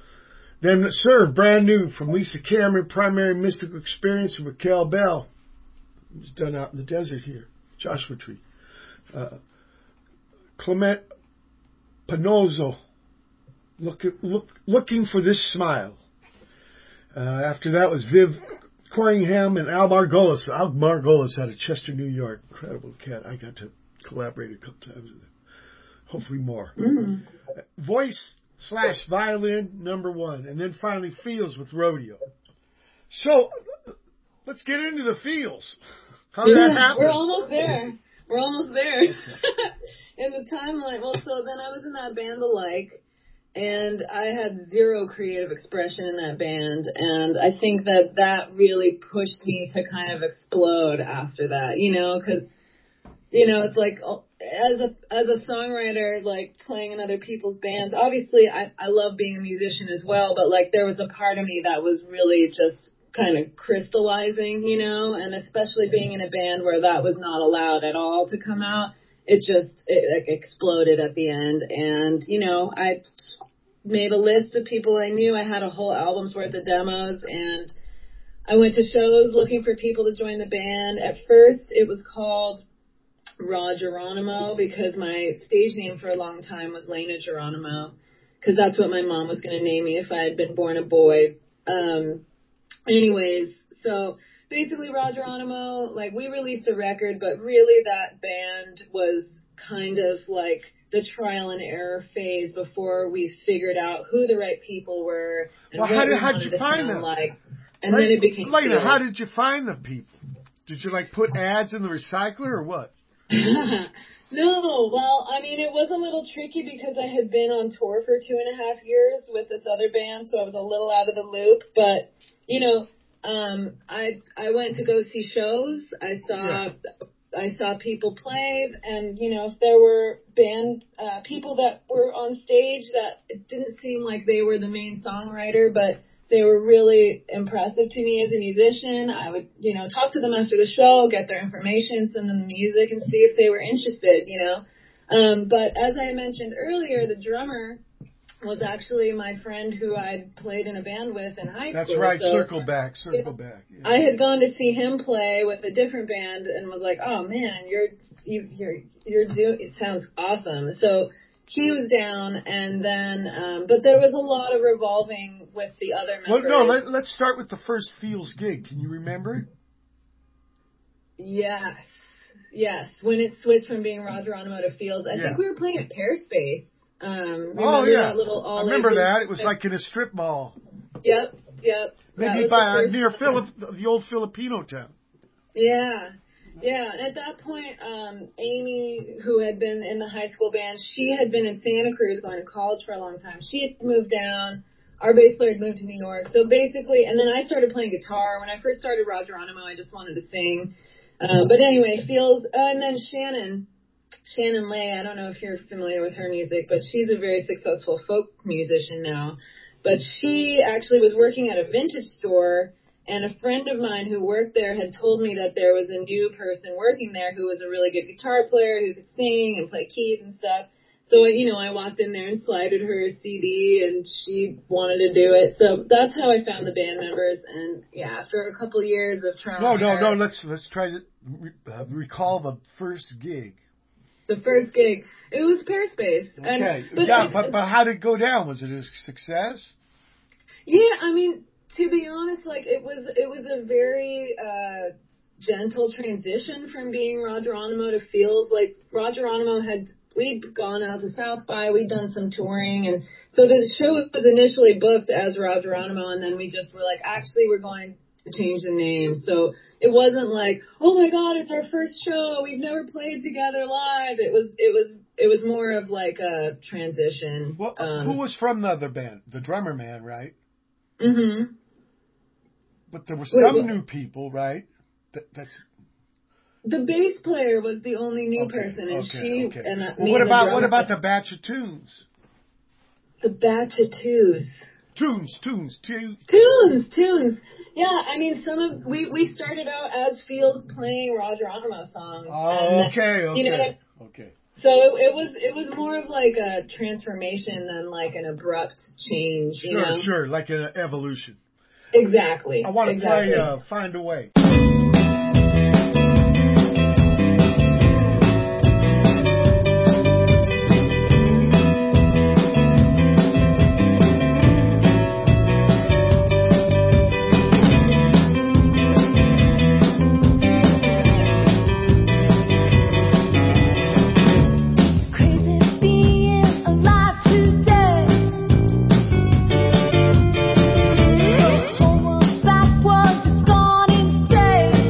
Then Serve, brand new from Lisa Cameron, Primary Mystical Experience with Raquel Bell. It was done out in the desert here, Joshua Tree. Uh, Clement Panozzo, look, look, Looking for This Smile. Uh, after that was Viv Corringham and Al Margolis. Al Margolis out of Chester, New York. Incredible cat. I got to collaborate a couple times with him. Hopefully more. Mm. Uh, voice slash violin, number one. And then finally Fields with Rodeo. So, let's get into the Fields. How did yeah, that happen? We're almost there. We're almost there. In the timeline. Well, so then I was in that band, The Like, and I had zero creative expression in that band, and I think that that really pushed me to kind of explode after that, you know, because, you know, it's like, as a as a songwriter, like, playing in other people's bands, obviously I, I love being a musician as well, but, like, there was a part of me that was really just kind of crystallizing, you know, and especially being in a band where that was not allowed at all to come out, it just, it, like, exploded at the end, and, you know, I made a list of people I knew. I had a whole album's worth of demos, and I went to shows looking for people to join the band. At first, it was called Raw Geronimo because my stage name for a long time was Lena Geronimo, because that's what my mom was going to name me if I had been born a boy. Um, anyways, so basically Raw Geronimo, like, we released a record, but really that band was kind of like the trial and error phase before we figured out who the right people were and well, what how did, we how'd wanted you to find sound them? like. And Lena, then it became Lena, Field. how did you find the people? Did you, like, put ads in the recycler or what? No, well, I mean, it was a little tricky because I had been on tour for two and a half years with this other band, so I was a little out of the loop. But, you know, um, I I went to go see shows. I saw... Yeah. I saw people play, and, you know, if there were band uh, people that were on stage that it didn't seem like they were the main songwriter, but they were really impressive to me as a musician, I would, you know, talk to them after the show, get their information, send them the music, and see if they were interested, you know. Um, but as I mentioned earlier, the drummer was actually my friend who I'd played in a band with in high That's school. That's right, so, circle back, circle back. Yeah. I had gone to see him play with a different band and was like, oh man, you're, you, you're, you're doing, it sounds awesome. So he was down, and then, um, but there was a lot of revolving with the other members. Well, no, let, let's start with the first Fields gig. Can you remember it? Yes. Yes. When it switched from being Raw Geronimo to Fields, I yeah. think we were playing at Pearspace. Um, oh, yeah. That little all I remember that. It was like in a strip mall. Yep, yep. Maybe by uh, near Philip, the old Filipino town. Yeah, yeah. And at that point, um, Amy, who had been in the high school band, she had been in Santa Cruz going to college for a long time. She had moved down. Our bass player had moved to New York. So basically, and then I started playing guitar. When I first started Raw Geronimo, I just wanted to sing. Uh, but anyway, Fields, uh, and then Shannon. Shannon Lay, I don't know if you're familiar with her music, but she's a very successful folk musician now. But she actually was working at a vintage store, and a friend of mine who worked there had told me that there was a new person working there who was a really good guitar player who could sing and play keys and stuff. So, you know, I walked in there and slided her a C D, and she wanted to do it. So that's how I found the band members. And, yeah, after a couple years of trying No, no, no, let's, let's try to uh, recall the first gig. The first gig, it was Pearspace. Okay, and, but yeah, it, but, but how did it go down? Was it a success? Yeah, I mean, to be honest, like, it was it was a very uh, gentle transition from being Raw Geronimo to Fields. Like, Raw Geronimo had, we'd gone out to South by, we'd done some touring, and so the show was initially booked as Raw Geronimo, and then we just were like, actually, we're going to change the name. So it wasn't like, oh my God, it's our first show, we've never played together live. It was it was it was more of like a transition. Well, um, who was from the other band? The drummer man, right? Mm-hmm. But there were some Wait, new people, right? That, that's the bass player was the only new okay, person, and okay, she okay. and uh, well, me what and about the what drummer, about the batch of tunes? The batch of twos. Tunes, tunes, tunes. Tunes, tunes. Yeah, I mean, some of we we started out as Fields playing Raw Geronimo songs. Oh, and, okay, okay, you know, okay. So it, it was it was more of like a transformation than like an abrupt change. Sure, you know? sure, like an evolution. Exactly. I want to exactly. play uh, "Find a Way." Backwards, it's gone insane.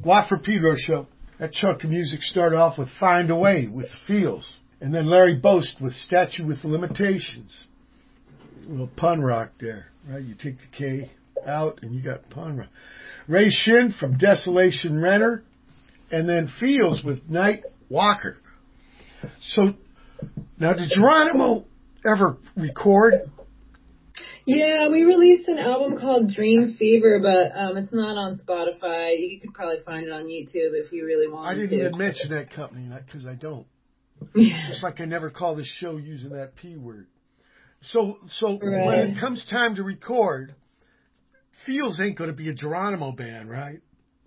Watt from Pedro show. That chunk of music started off with Find a Way with Feels. And then Larry Boast with Statue with Limitations. A little pun rock there, right? You take the K out and you got pun rock. Ray Shin from Desolation Renner. And then Feels with Night Walker. So, now did Geronimo ever record? Yeah, we released an album called Dream Fever, but um, it's not on Spotify. You could probably find it on YouTube if you really wanted I didn't to. even mention that company because I don't. Yeah. Just like I never call this show using that P word. So, so Right. when it comes time to record, Feels ain't going to be a Geronimo band, right?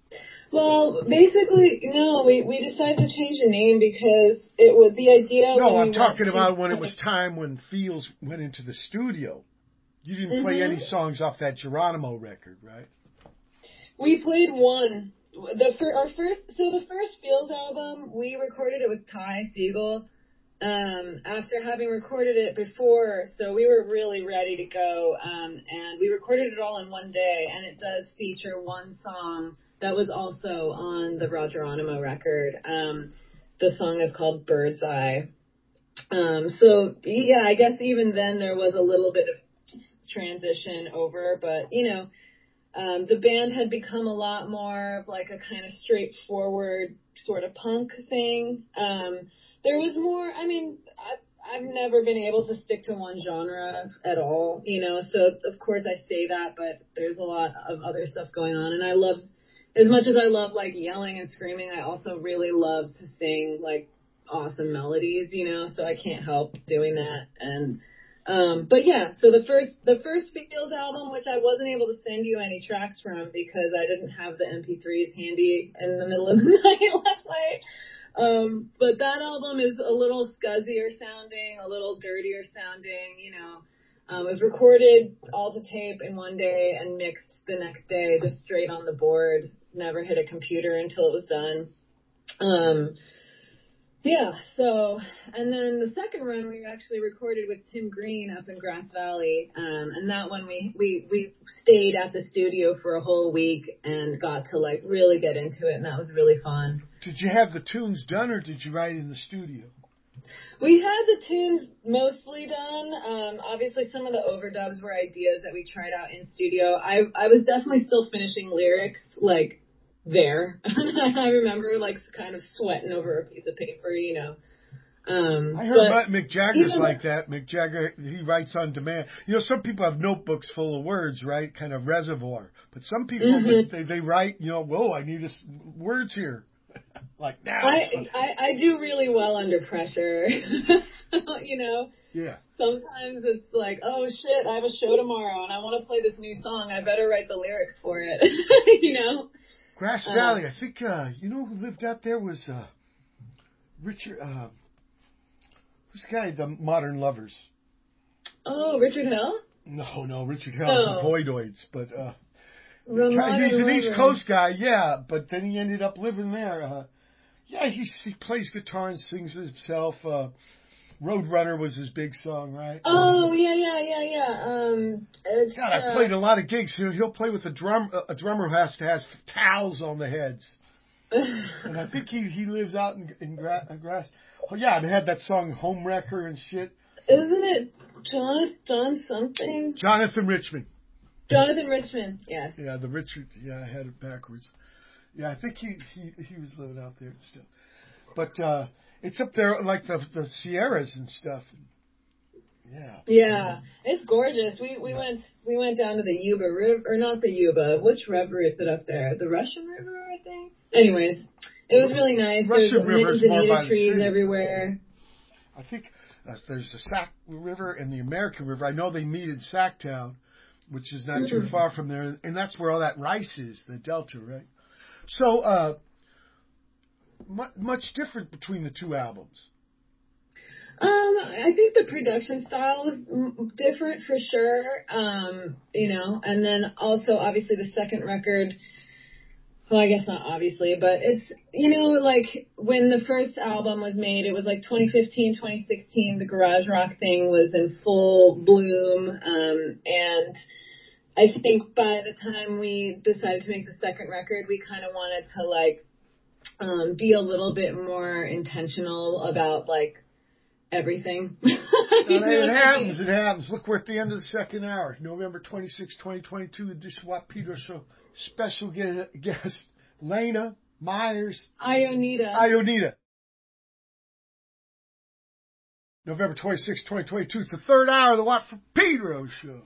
Well, basically, no, we, we decided to change the name because it was the idea. No, when I'm we talking went about to, when it was time when Feels went into the studio. You didn't play Mhm. any songs off that Geronimo record, right? We played one. The fir- our first, so the first Feels album, we recorded it with Ty Siegel. Um, after having recorded it before, so we were really ready to go. Um, and we recorded it all in one day, and it does feature one song that was also on the Raw Geronimo record. Um, the song is called Bird's Eye. Um, so yeah, I guess even then there was a little bit of transition over, but you know, um, the band had become a lot more of like a kind of straightforward sort of punk thing. Um, there was more, I mean, I've, I've never been able to stick to one genre at all, you know, so of course I say that, but there's a lot of other stuff going on, and I love, as much as I love like yelling and screaming, I also really love to sing like awesome melodies, you know, so I can't help doing that. And Um, but yeah, so the first the first Feels album, which I wasn't able to send you any tracks from because I didn't have the M P threes handy in the middle of the night last night. Um, but that album is a little scuzzier sounding, a little dirtier sounding, you know. Um, it was recorded all to tape in one day and mixed the next day, just straight on the board. Never hit a computer until it was done. Um, Yeah, so, and then the second run we actually recorded with Tim Green up in Grass Valley, um, and that one we, we, we stayed at the studio for a whole week and got to like really get into it, and that was really fun. Did you have the tunes done or did you write in the studio? We had the tunes mostly done. Um, obviously some of the overdubs were ideas that we tried out in studio. I, I was definitely still finishing lyrics, like, there. I remember like kind of sweating over a piece of paper, you know. Um, I heard but Mick Jagger's even, like that. Mick Jagger, he writes on demand. You know, some people have notebooks full of words, right? Kind of reservoir. But some people, mm-hmm. they, they write, you know, whoa, I need a, words here. Like now. I, I I do really well under pressure. So, you know. Yeah. Sometimes it's like, oh shit, I have a show tomorrow and I want to play this new song. I better write the lyrics for it. You know. Grass Valley. Uh, I think uh, you know who lived out there was uh, Richard. Uh, who's the guy? The Modern Lovers. Oh, Richard Hell? No, no, Richard Hell No. the Voidoids, but uh, Modern he's an Lovers. East Coast guy, yeah. But then he ended up living there. Uh, yeah, he, he plays guitar and sings himself. Uh, Roadrunner was his big song, right? Oh yeah, yeah, yeah, yeah. Um, it's, God, I've uh, played a lot of gigs. He'll, he'll play with a drum, a drummer who has to have towels on the heads. And I think he, he lives out in, in gra- grass. Oh yeah, they had that song Home Wrecker and shit. Isn't it John John something? Jonathan Richman. Jonathan Richman, yes. Yeah, the Richard. Yeah, I had it backwards. Yeah, I think he he, he was living out there still. But uh, it's up there like the the Sierras and stuff. Yeah. Yeah, it's gorgeous. We we yeah. went we went down to the Yuba River, or not the Yuba. Which river is it up there? The Russian River, I think. Anyways, it was really nice. Russian There's River is more by trees the city. everywhere. I think uh, there's the Sac River and the American River. I know they meet in Sacktown, which is not mm-hmm. too far from there, and that's where all that rice is, the Delta, right? So, uh, mu- much different between the two albums. Um, I think the production style was different for sure. Um, you know, and then also obviously the second record. Well, I guess not obviously, but it's, you know, like when the first album was made, it was like twenty fifteen, twenty sixteen, the garage rock thing was in full bloom. Um, and I think by the time we decided to make the second record, we kind of wanted to like um, be a little bit more intentional about like everything. No, it happens. It happens. Look, we're at the end of the second hour. November twenty-sixth, twenty twenty-two, edition Watt Pedro Show. Special guest, Lena Myers. Ionita. Ionita. November twenty-sixth, twenty twenty-two. It's the third hour of the Watt from Pedro Show.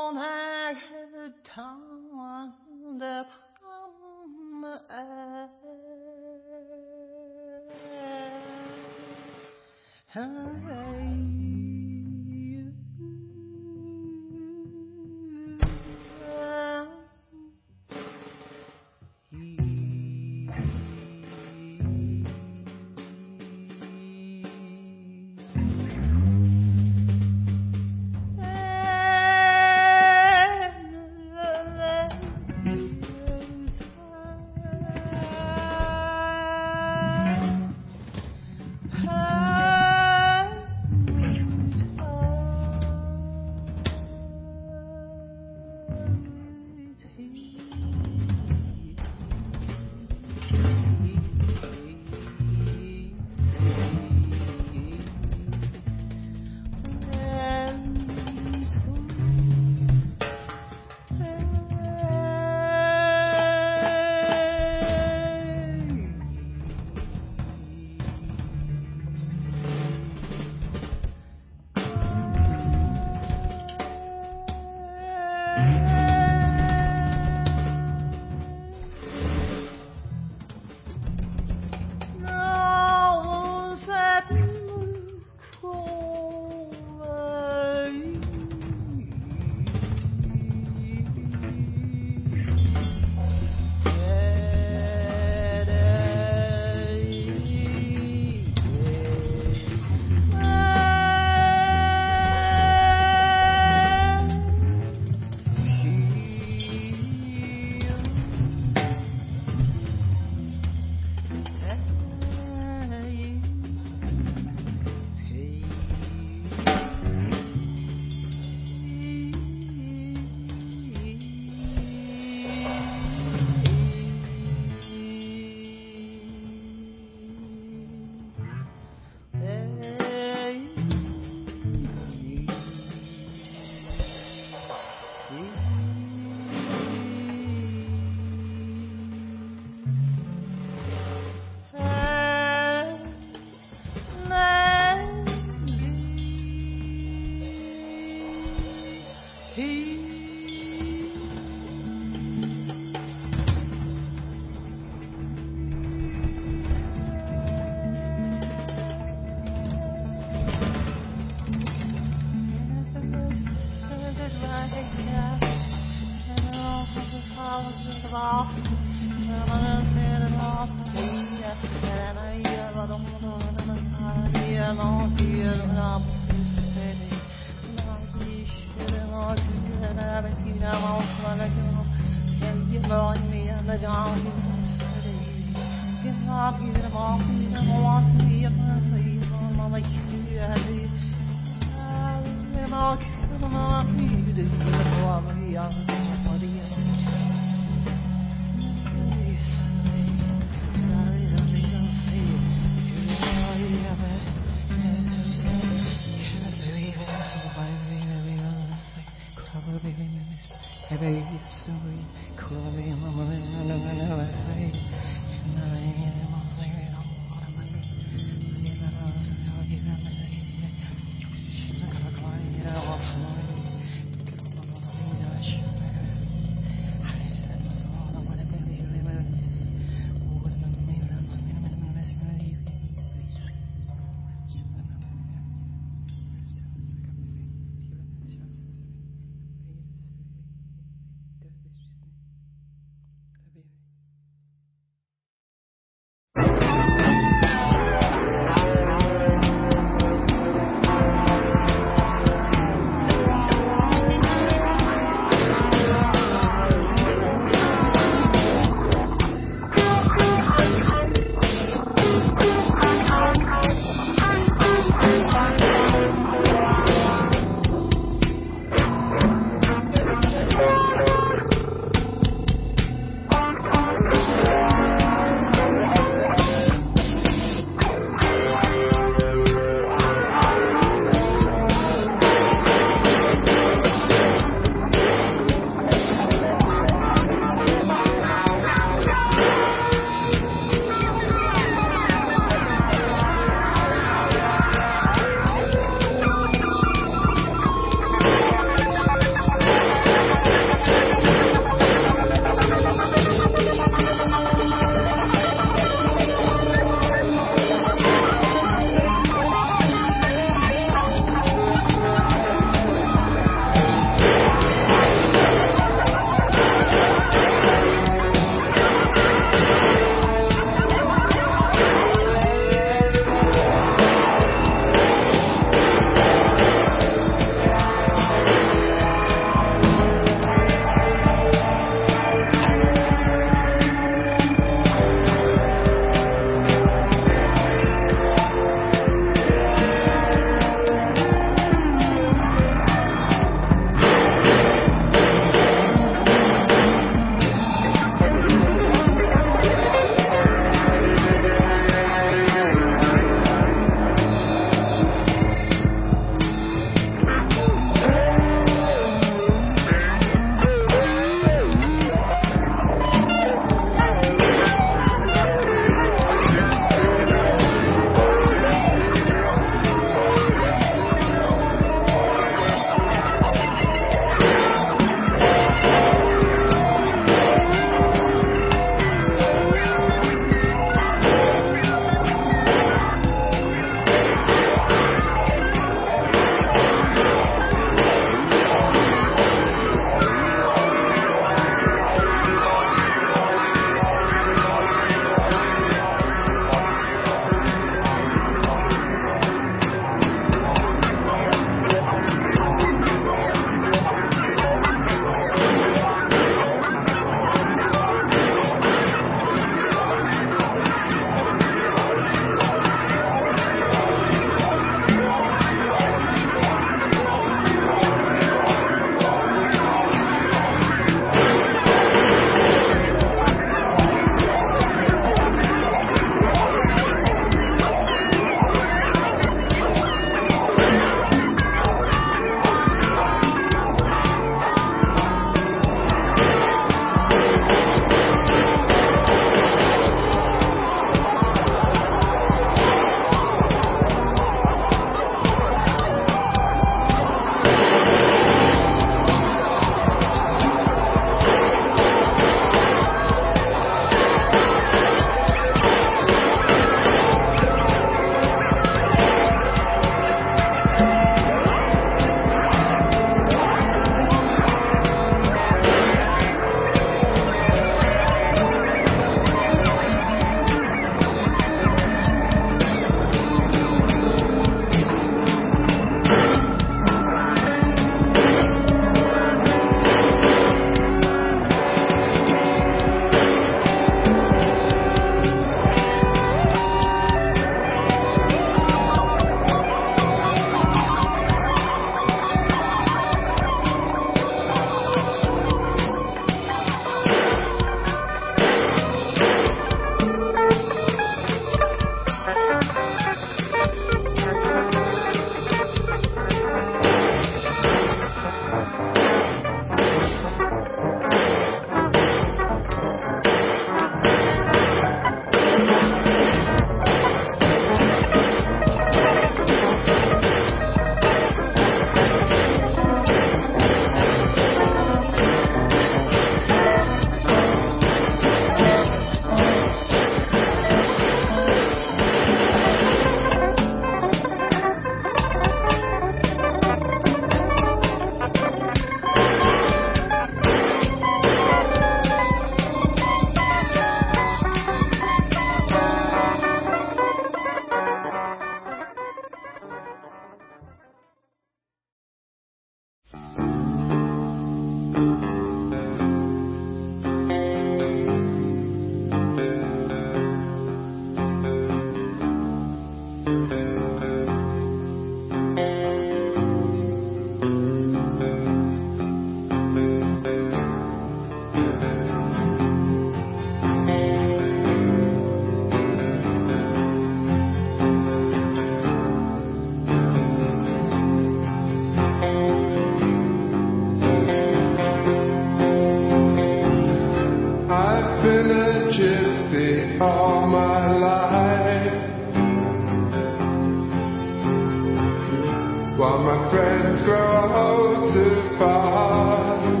Days grow too fast.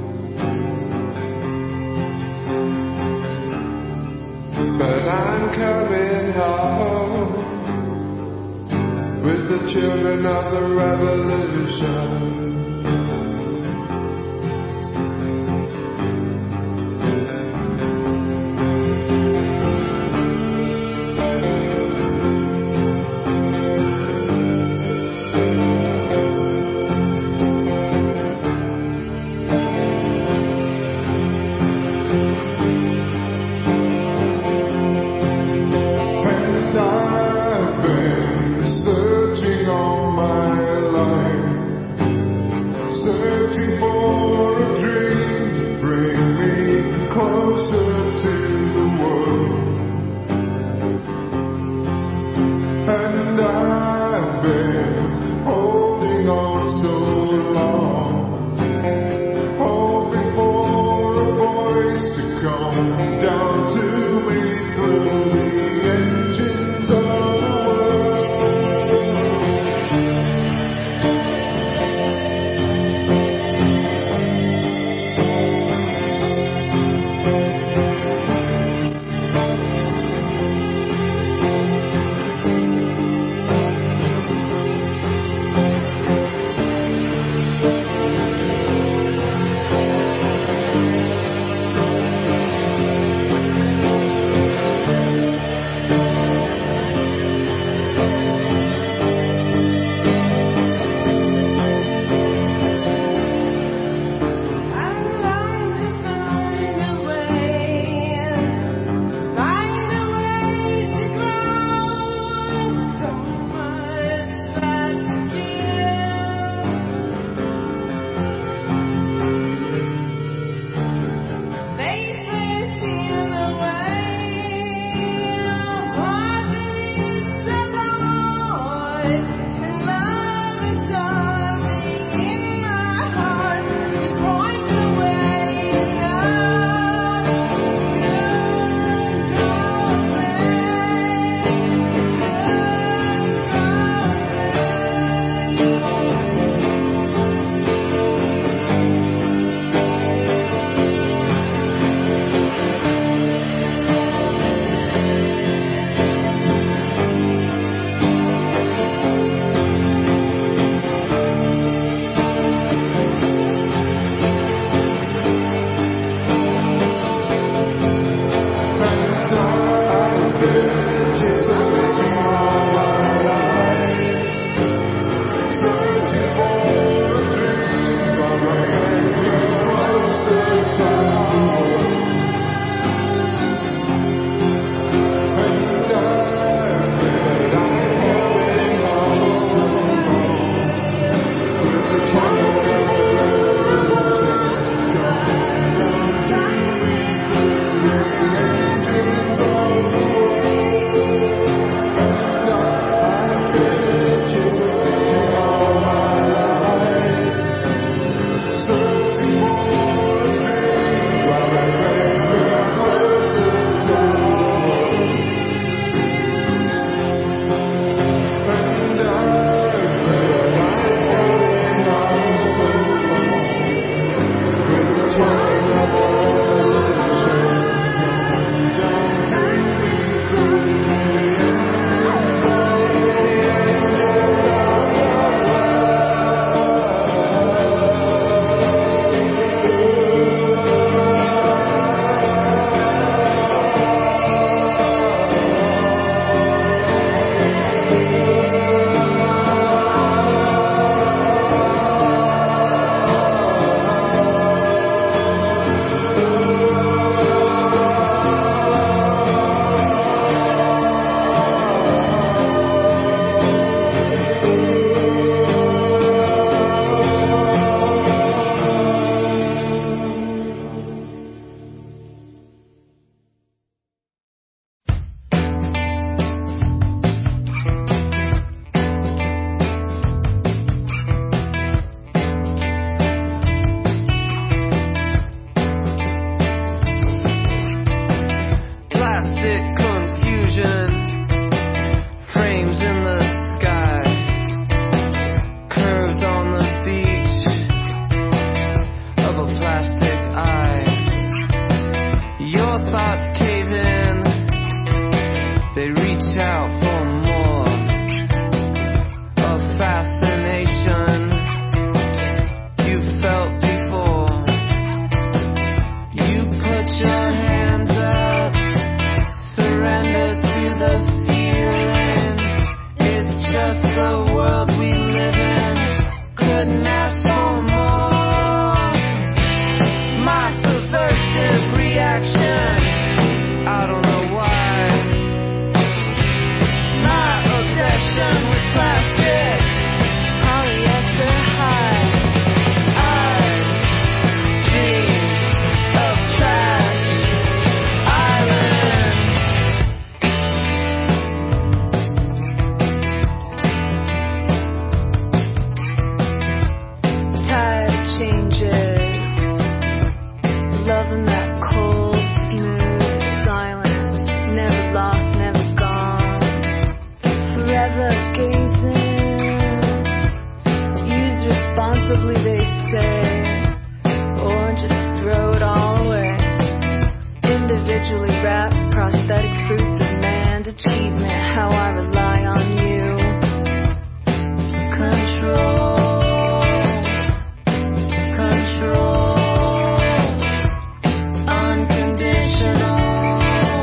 But I'm coming home with the children of the revolution. Possibly they say, or just throw it all away. Individually wrapped prosthetic fruits of man's achievement. How I rely on you. Control, control, unconditional,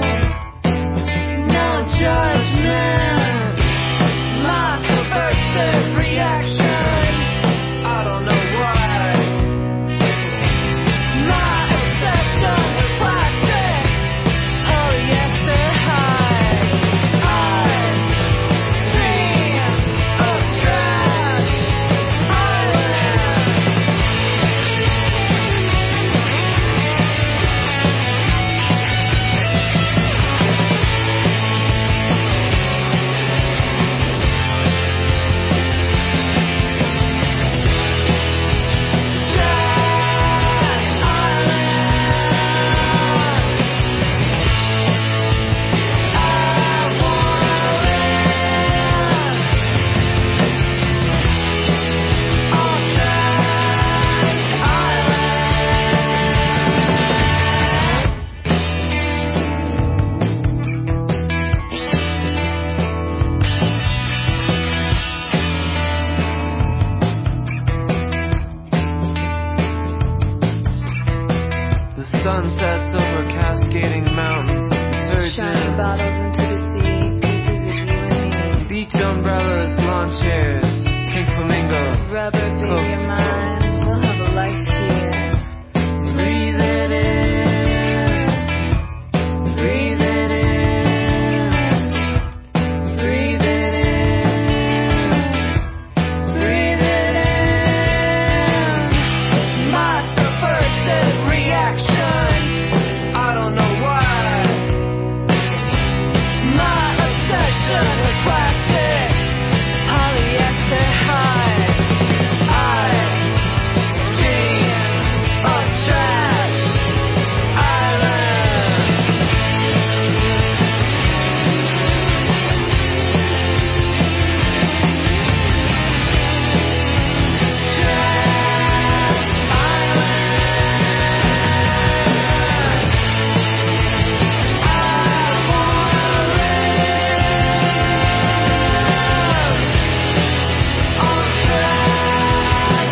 no judgment. My perversive reaction. I don't know why. My obsession with plastic, polyester high. I dream of trash island. Trash island. I wanna live on trash island. The sun sets over cascading mountains of Shining detergent. bottles into the sea, pieces of you and me. Beach umbrellas, lawn chairs, pink flamingos. Rubber be Coast your to mind, we'll have a life here. Breathe it in, breathe it in, breathe it in, breathe it in. My subversive reaction. I don't know why. My obsession with plastic, polyester high. I dream of trash island. Trash island. I wanna live on trash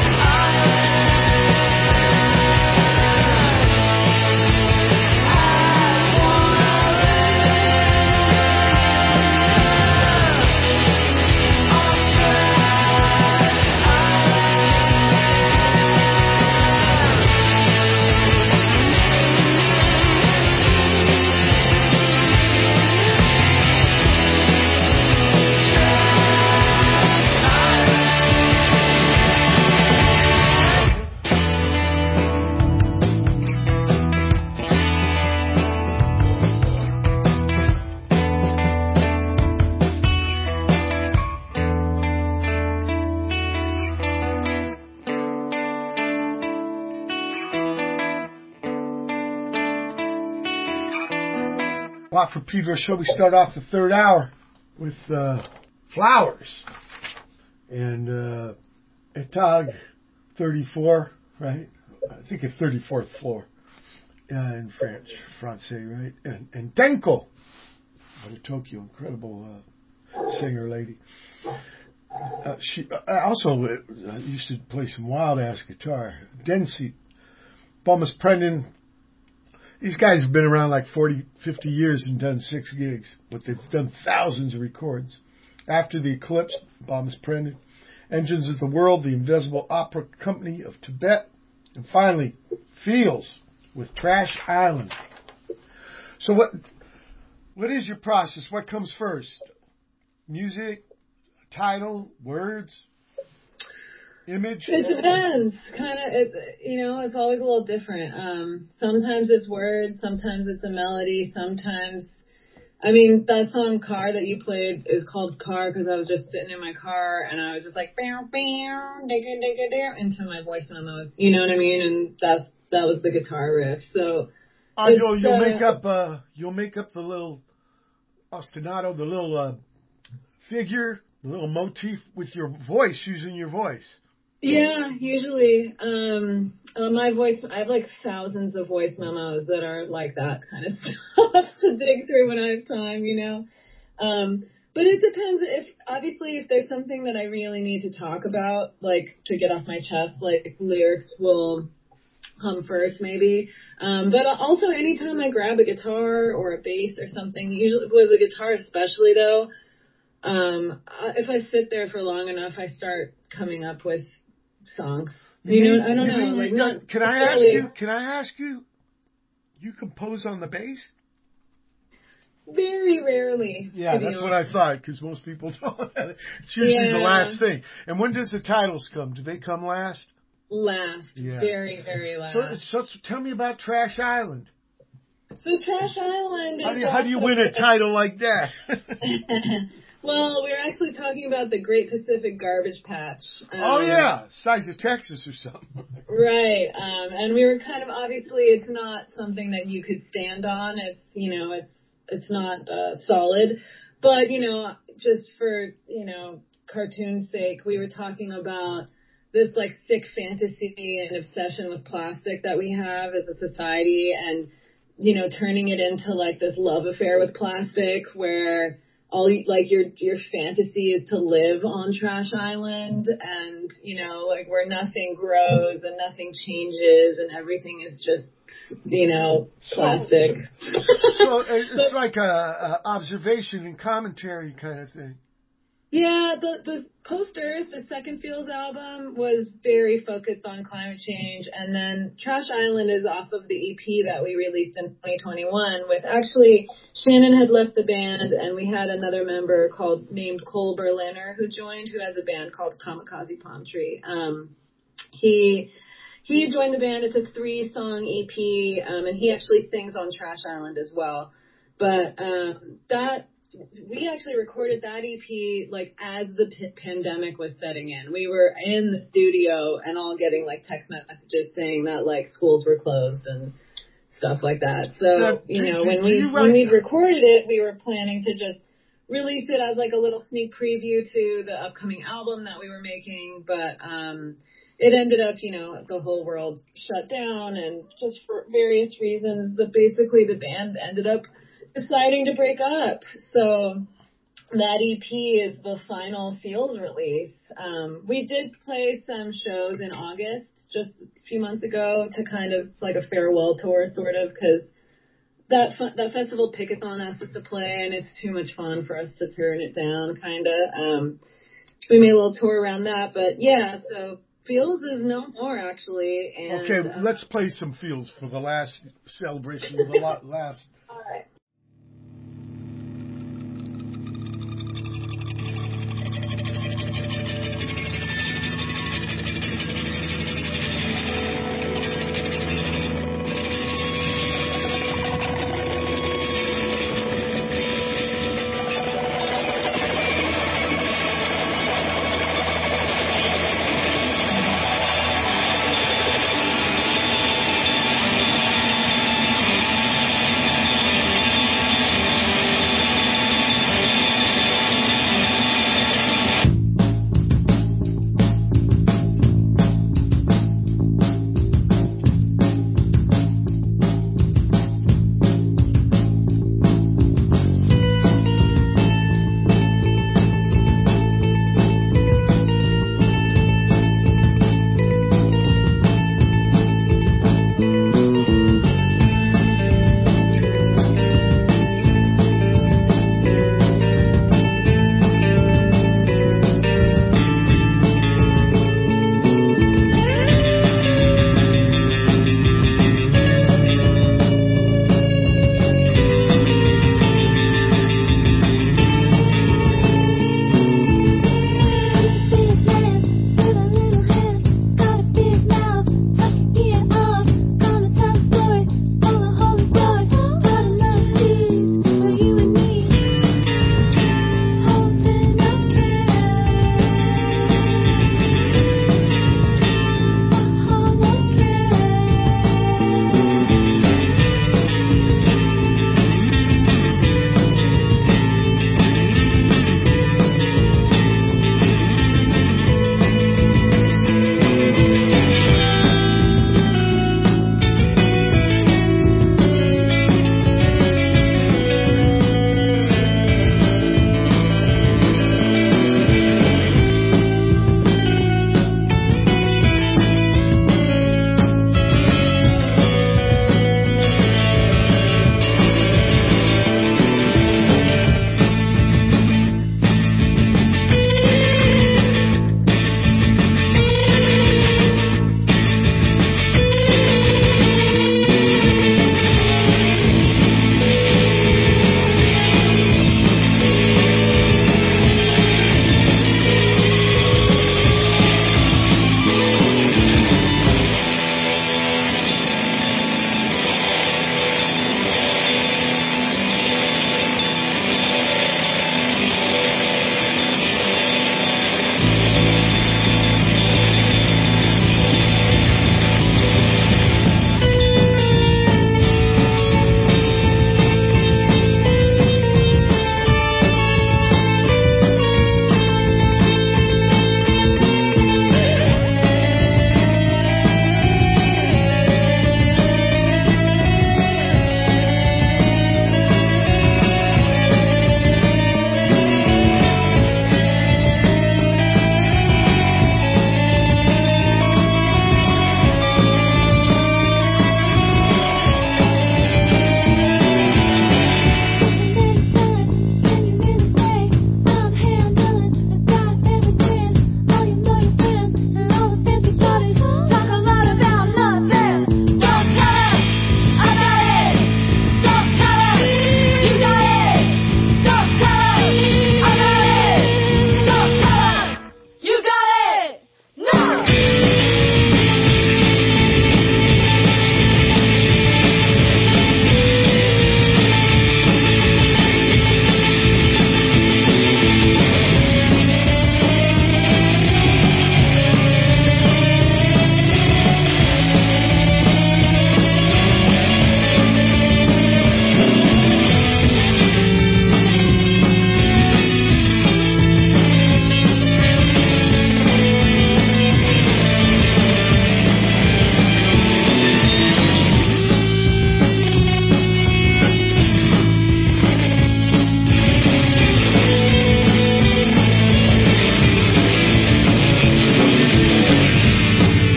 Watt from Pedro Show. We start off the third hour with uh, Flowers. And uh, Etag thirty-four, right? I think it's thirty-fourth floor uh, in French, Francais, right? And, and Tenko out of Tokyo, incredible uh, singer lady. Uh, she I also uh, used to play some wild ass guitar. Densi, Bomis Prendon. These guys have been around like forty, fifty years and done six gigs, but they've done thousands of records. After the Eclipse, Bomis Prendon, Engines of the World, the Invisible Opera Company of Tibet, and finally, Feels with Trash Island. So what? What is your process? What comes first? Music, title, words, image? It depends. Kind of, it, you know, it's always a little different. Um, sometimes it's words, sometimes it's a melody, sometimes, I mean, that song Car that you played is called Car because I was just sitting in my car and I was just like, bow, bow, digga, digga, digga, into my voice memos. You know what I mean? And that's, that was the guitar riff. So, Uh, you'll, you'll uh, make up, uh, you'll make up the little ostinato, the little uh, figure, the little motif with your voice, using your voice. Yeah, usually. Um, uh, my voice, I have like thousands of voice memos that are like that kind of stuff to dig through when I have time, you know. Um, but it depends if, obviously, if there's something that I really need to talk about, like to get off my chest, like lyrics will come first maybe. Um, but also anytime I grab a guitar or a bass or something, usually with a guitar especially though, um, if I sit there for long enough, I start coming up with songs. You, you know, mean, I don't know. Like not can I ask you? Can I ask you? You compose on the bass? Very rarely. Yeah, that's honest. What I thought, because most people don't. It's usually yeah. the last thing. And when does the titles come? Do they come last? Last. Yeah. Very, very last. So, so, so tell me about Trash Island. So Trash Island is... How do you, how do you win a title like that? Well, we were actually talking about the Great Pacific Garbage Patch. Um, oh, yeah. Size of Texas or something. Right. Um, and we were kind of... Obviously, it's not something that you could stand on. It's, you know, it's It's not uh, solid, but, you know, just for, you know, cartoon's sake, we were talking about this, like, sick fantasy and obsession with plastic that we have as a society and, you know, turning it into, like, this love affair with plastic where all, like, your your fantasy is to live on Trash Island and, you know, like, where nothing grows and nothing changes and everything is just, you know, plastic. So, so it's like a, a observation and commentary kind of thing. Yeah, the the poster, the second Feels album, was very focused on climate change, and then Trash Island is off of the E P that we released in twenty twenty-one. With actually Shannon had left the band, and we had another member called named Cole Berliner who joined, who has a band called Kamikaze Palm Tree. Um, he. He joined the band. It's a three-song E P, um, and he actually sings on Trash Island as well. But um, that we actually recorded that E P like as the p- pandemic was setting in. We were in the studio and all getting like text messages saying that like schools were closed and stuff like that. So now, you know, do, when do we when we recorded it, we were planning to just release it as like a little sneak preview to the upcoming album that we were making, but. um It ended up, you know, the whole world shut down and just for various reasons, the basically the band ended up deciding to break up. So that E P is the final Feels release. Um, we did play some shows in August, just a few months ago, to kind of like a farewell tour, sort of, because that fu- that festival Pickathon asked us to play, and it's too much fun for us to turn it down, kind of. Um, we made a little tour around that, but yeah, so... Feels is no more, actually. And, okay, uh, let's play some Feels for the last celebration of the last. All right.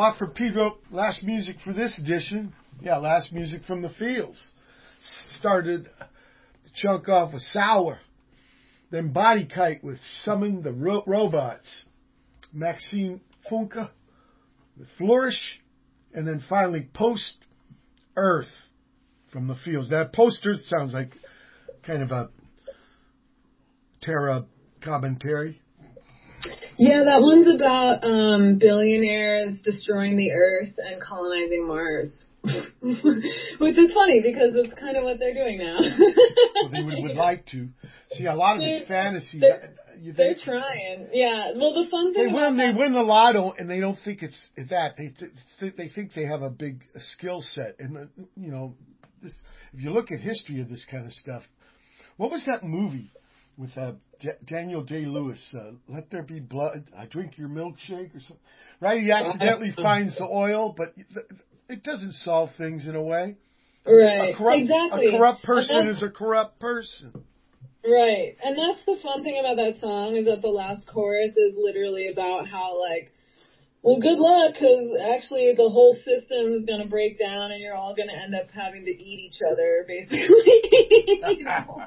Mark for Pedro, last music for this edition. Yeah, last music from the fields. Started the chunk off with Sour. Then Body Kite with Summon the Ro- Robots. Maxine Funke with Flourish. And then finally Post Earth from the fields. That Post Earth sounds like kind of a Terra commentary. Yeah, that one's about um, billionaires destroying the Earth and colonizing Mars. Which is funny because it's kind of what they're doing now. Well, they would, would like to. See, a lot of it's fantasy. They're, You they're think, trying. Yeah. Well, the fun thing they about win. that, They win the lotto, and they don't think it's that. They th- they think they have a big skill set, and uh, you know, this. If you look at history of this kind of stuff, what was that movie with uh, D- Daniel Day-Lewis? Uh, Let There Be Blood. I Drink Your Milkshake, or something. Right? He accidentally finds the oil, but it doesn't solve things in a way. right? A corrupt, exactly. A corrupt person is a corrupt person. Right. And that's the fun thing about that song is that the last chorus is literally about how, like, well, good luck, because actually the whole system is going to break down and you're all going to end up having to eat each other, basically. You know?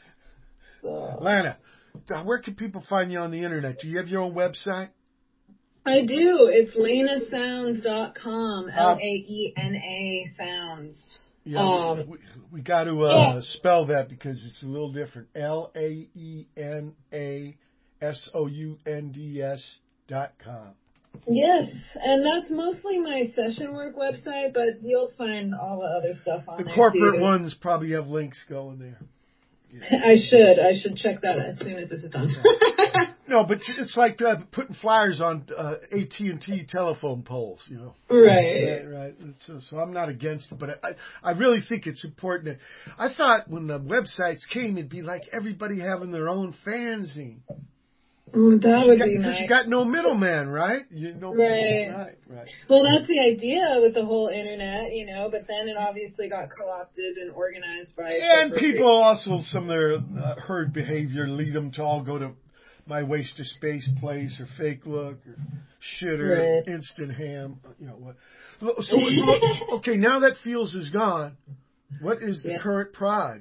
So. Lana, where can people find you on the internet? Do you have your own website? I do. It's lana sounds dot com. L A E N A Sounds. Yeah, um, we, we got to uh, yeah. spell that because it's a little different. L A E N A S O U N D S dot com. Yes, and that's mostly my session work website, but you'll find all the other stuff on The there. corporate too. ones probably have links going there. Yeah. I should. I should check that as soon as this is done. No, but it's like uh, putting flyers on uh, A T and T telephone poles, you know. Right. Right, right. So, so I'm not against it, but I, I really think it's important. I thought when the websites came, it'd be like everybody having their own fanzine. Mm, that would got, be because nice. you got no middleman, right? You know, right. Right, right. Well, that's the idea with the whole internet, you know, but then it obviously got co-opted and organized by... And people also, some of their uh, herd behavior lead them to all go to My Waste of Space place or Fake Look or Shitter, right. Instant Ham, you know what. So, okay, now that Feels is gone, what is the yeah. current proj?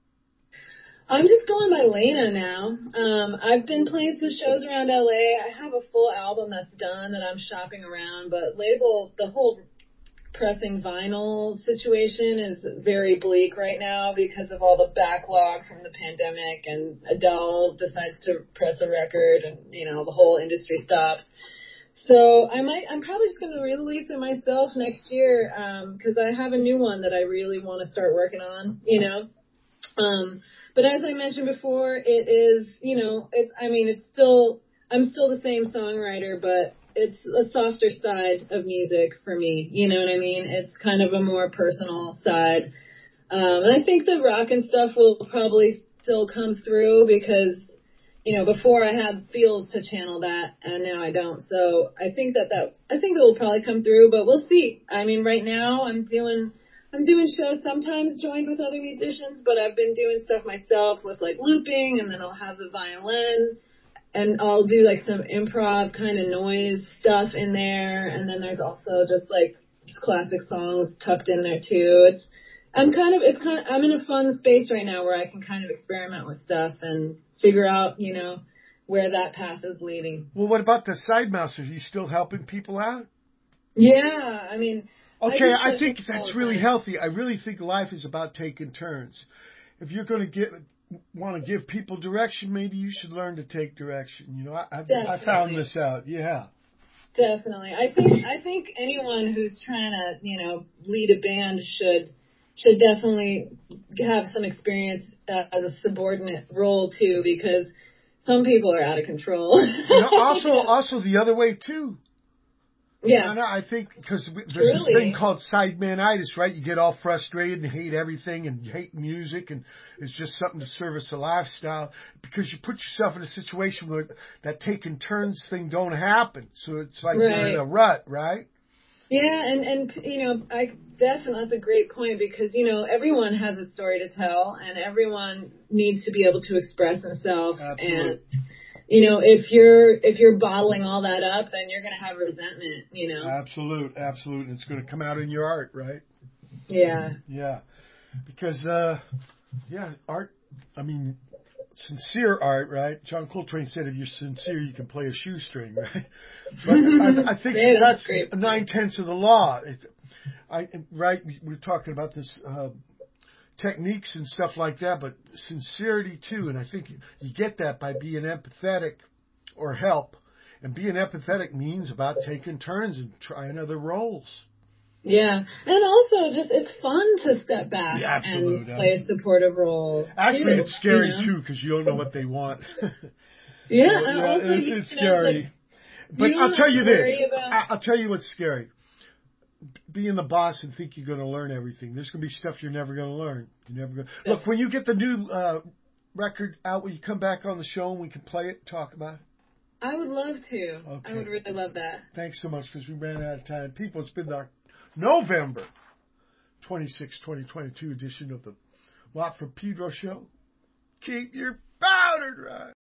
I'm just going by Lana now. Um, I've been playing some shows around L A. I have a full album that's done that I'm shopping around, but label, the whole pressing vinyl situation is very bleak right now because of all the backlog from the pandemic, and Adele decides to press a record and, you know, the whole industry stops. So I might, I'm probably just going to release it myself next year, um, cause I have a new one that I really want to start working on, you know. Um, but as I mentioned before, it is, you know, it's, I mean, it's still, I'm still the same songwriter, but it's a softer side of music for me. You know what I mean? It's kind of a more personal side. Um, and I think the rock and stuff will probably still come through because, you know, before I had Feels to channel that and now I don't. So I think that that, I think it will probably come through, but we'll see. I mean, right now I'm doing, I'm doing shows sometimes joined with other musicians, but I've been doing stuff myself with like looping, and then I'll have the violin, and I'll do like some improv kind of noise stuff in there, and then there's also just like just classic songs tucked in there too. It's I'm kind of it's kind of I'm in a fun space right now where I can kind of experiment with stuff and figure out, you know, where that path is leading. Well, what about the side masters? Are you still helping people out? Yeah, I mean. Okay, I, I think think that's really healthy. I really think life is about taking turns. If you're going to get want to give people direction, maybe you should learn to take direction. You know, I, I, I found this out. Yeah, definitely. I think I think anyone who's trying to, you know, lead a band should should definitely have some experience uh, as a subordinate role too, because some people are out of control. You know, also, also the other way too. Yeah. No, no, I think because there's Truly. this thing called sidemanitis, right? You get all frustrated and hate everything and you hate music, and it's just something to service a lifestyle because you put yourself in a situation where that taking turns thing don't happen. So it's like right. you're in a rut, right? Yeah, and, and you know, I definitely, that's a great point because, you know, everyone has a story to tell and everyone needs to be able to express themselves. Absolutely. And you know, if you're if you're bottling all that up, then you're gonna have resentment. You know. Absolute, absolute. And it's going to come out in your art, right? Yeah. Yeah. Because, uh, yeah, art. I mean, sincere art, right? John Coltrane said, "If you're sincere, you can play a shoestring," right? But I, I think Yeah, that's that's great. nine tenths of the law. It's, I right. We're talking about this. Uh, techniques and stuff like that, but sincerity too. And I think you get that by being empathetic or help. And being empathetic means about taking turns and trying other roles. Yeah. And also just it's fun to step back Yeah, absolute, and play a supportive role. Actually, too, it's scary you know? too because you don't know what they want. Yeah, So, and yeah, also, it's, you it's know, scary. like, but you don't I'll have tell to you worry this. about- I- I'll tell you what's scary. Being the boss and think you're going to learn everything. There's going to be stuff you're never going to learn. You're never going. Yeah. Look, when you get the new uh, record out, will you come back on the show and we can play it, and talk about it? I would love to. Okay. I would really love that. Thanks so much because we ran out of time. People, it's been the November twenty-sixth, twenty twenty-two edition of the Watt from Pedro show. Keep your powder dry.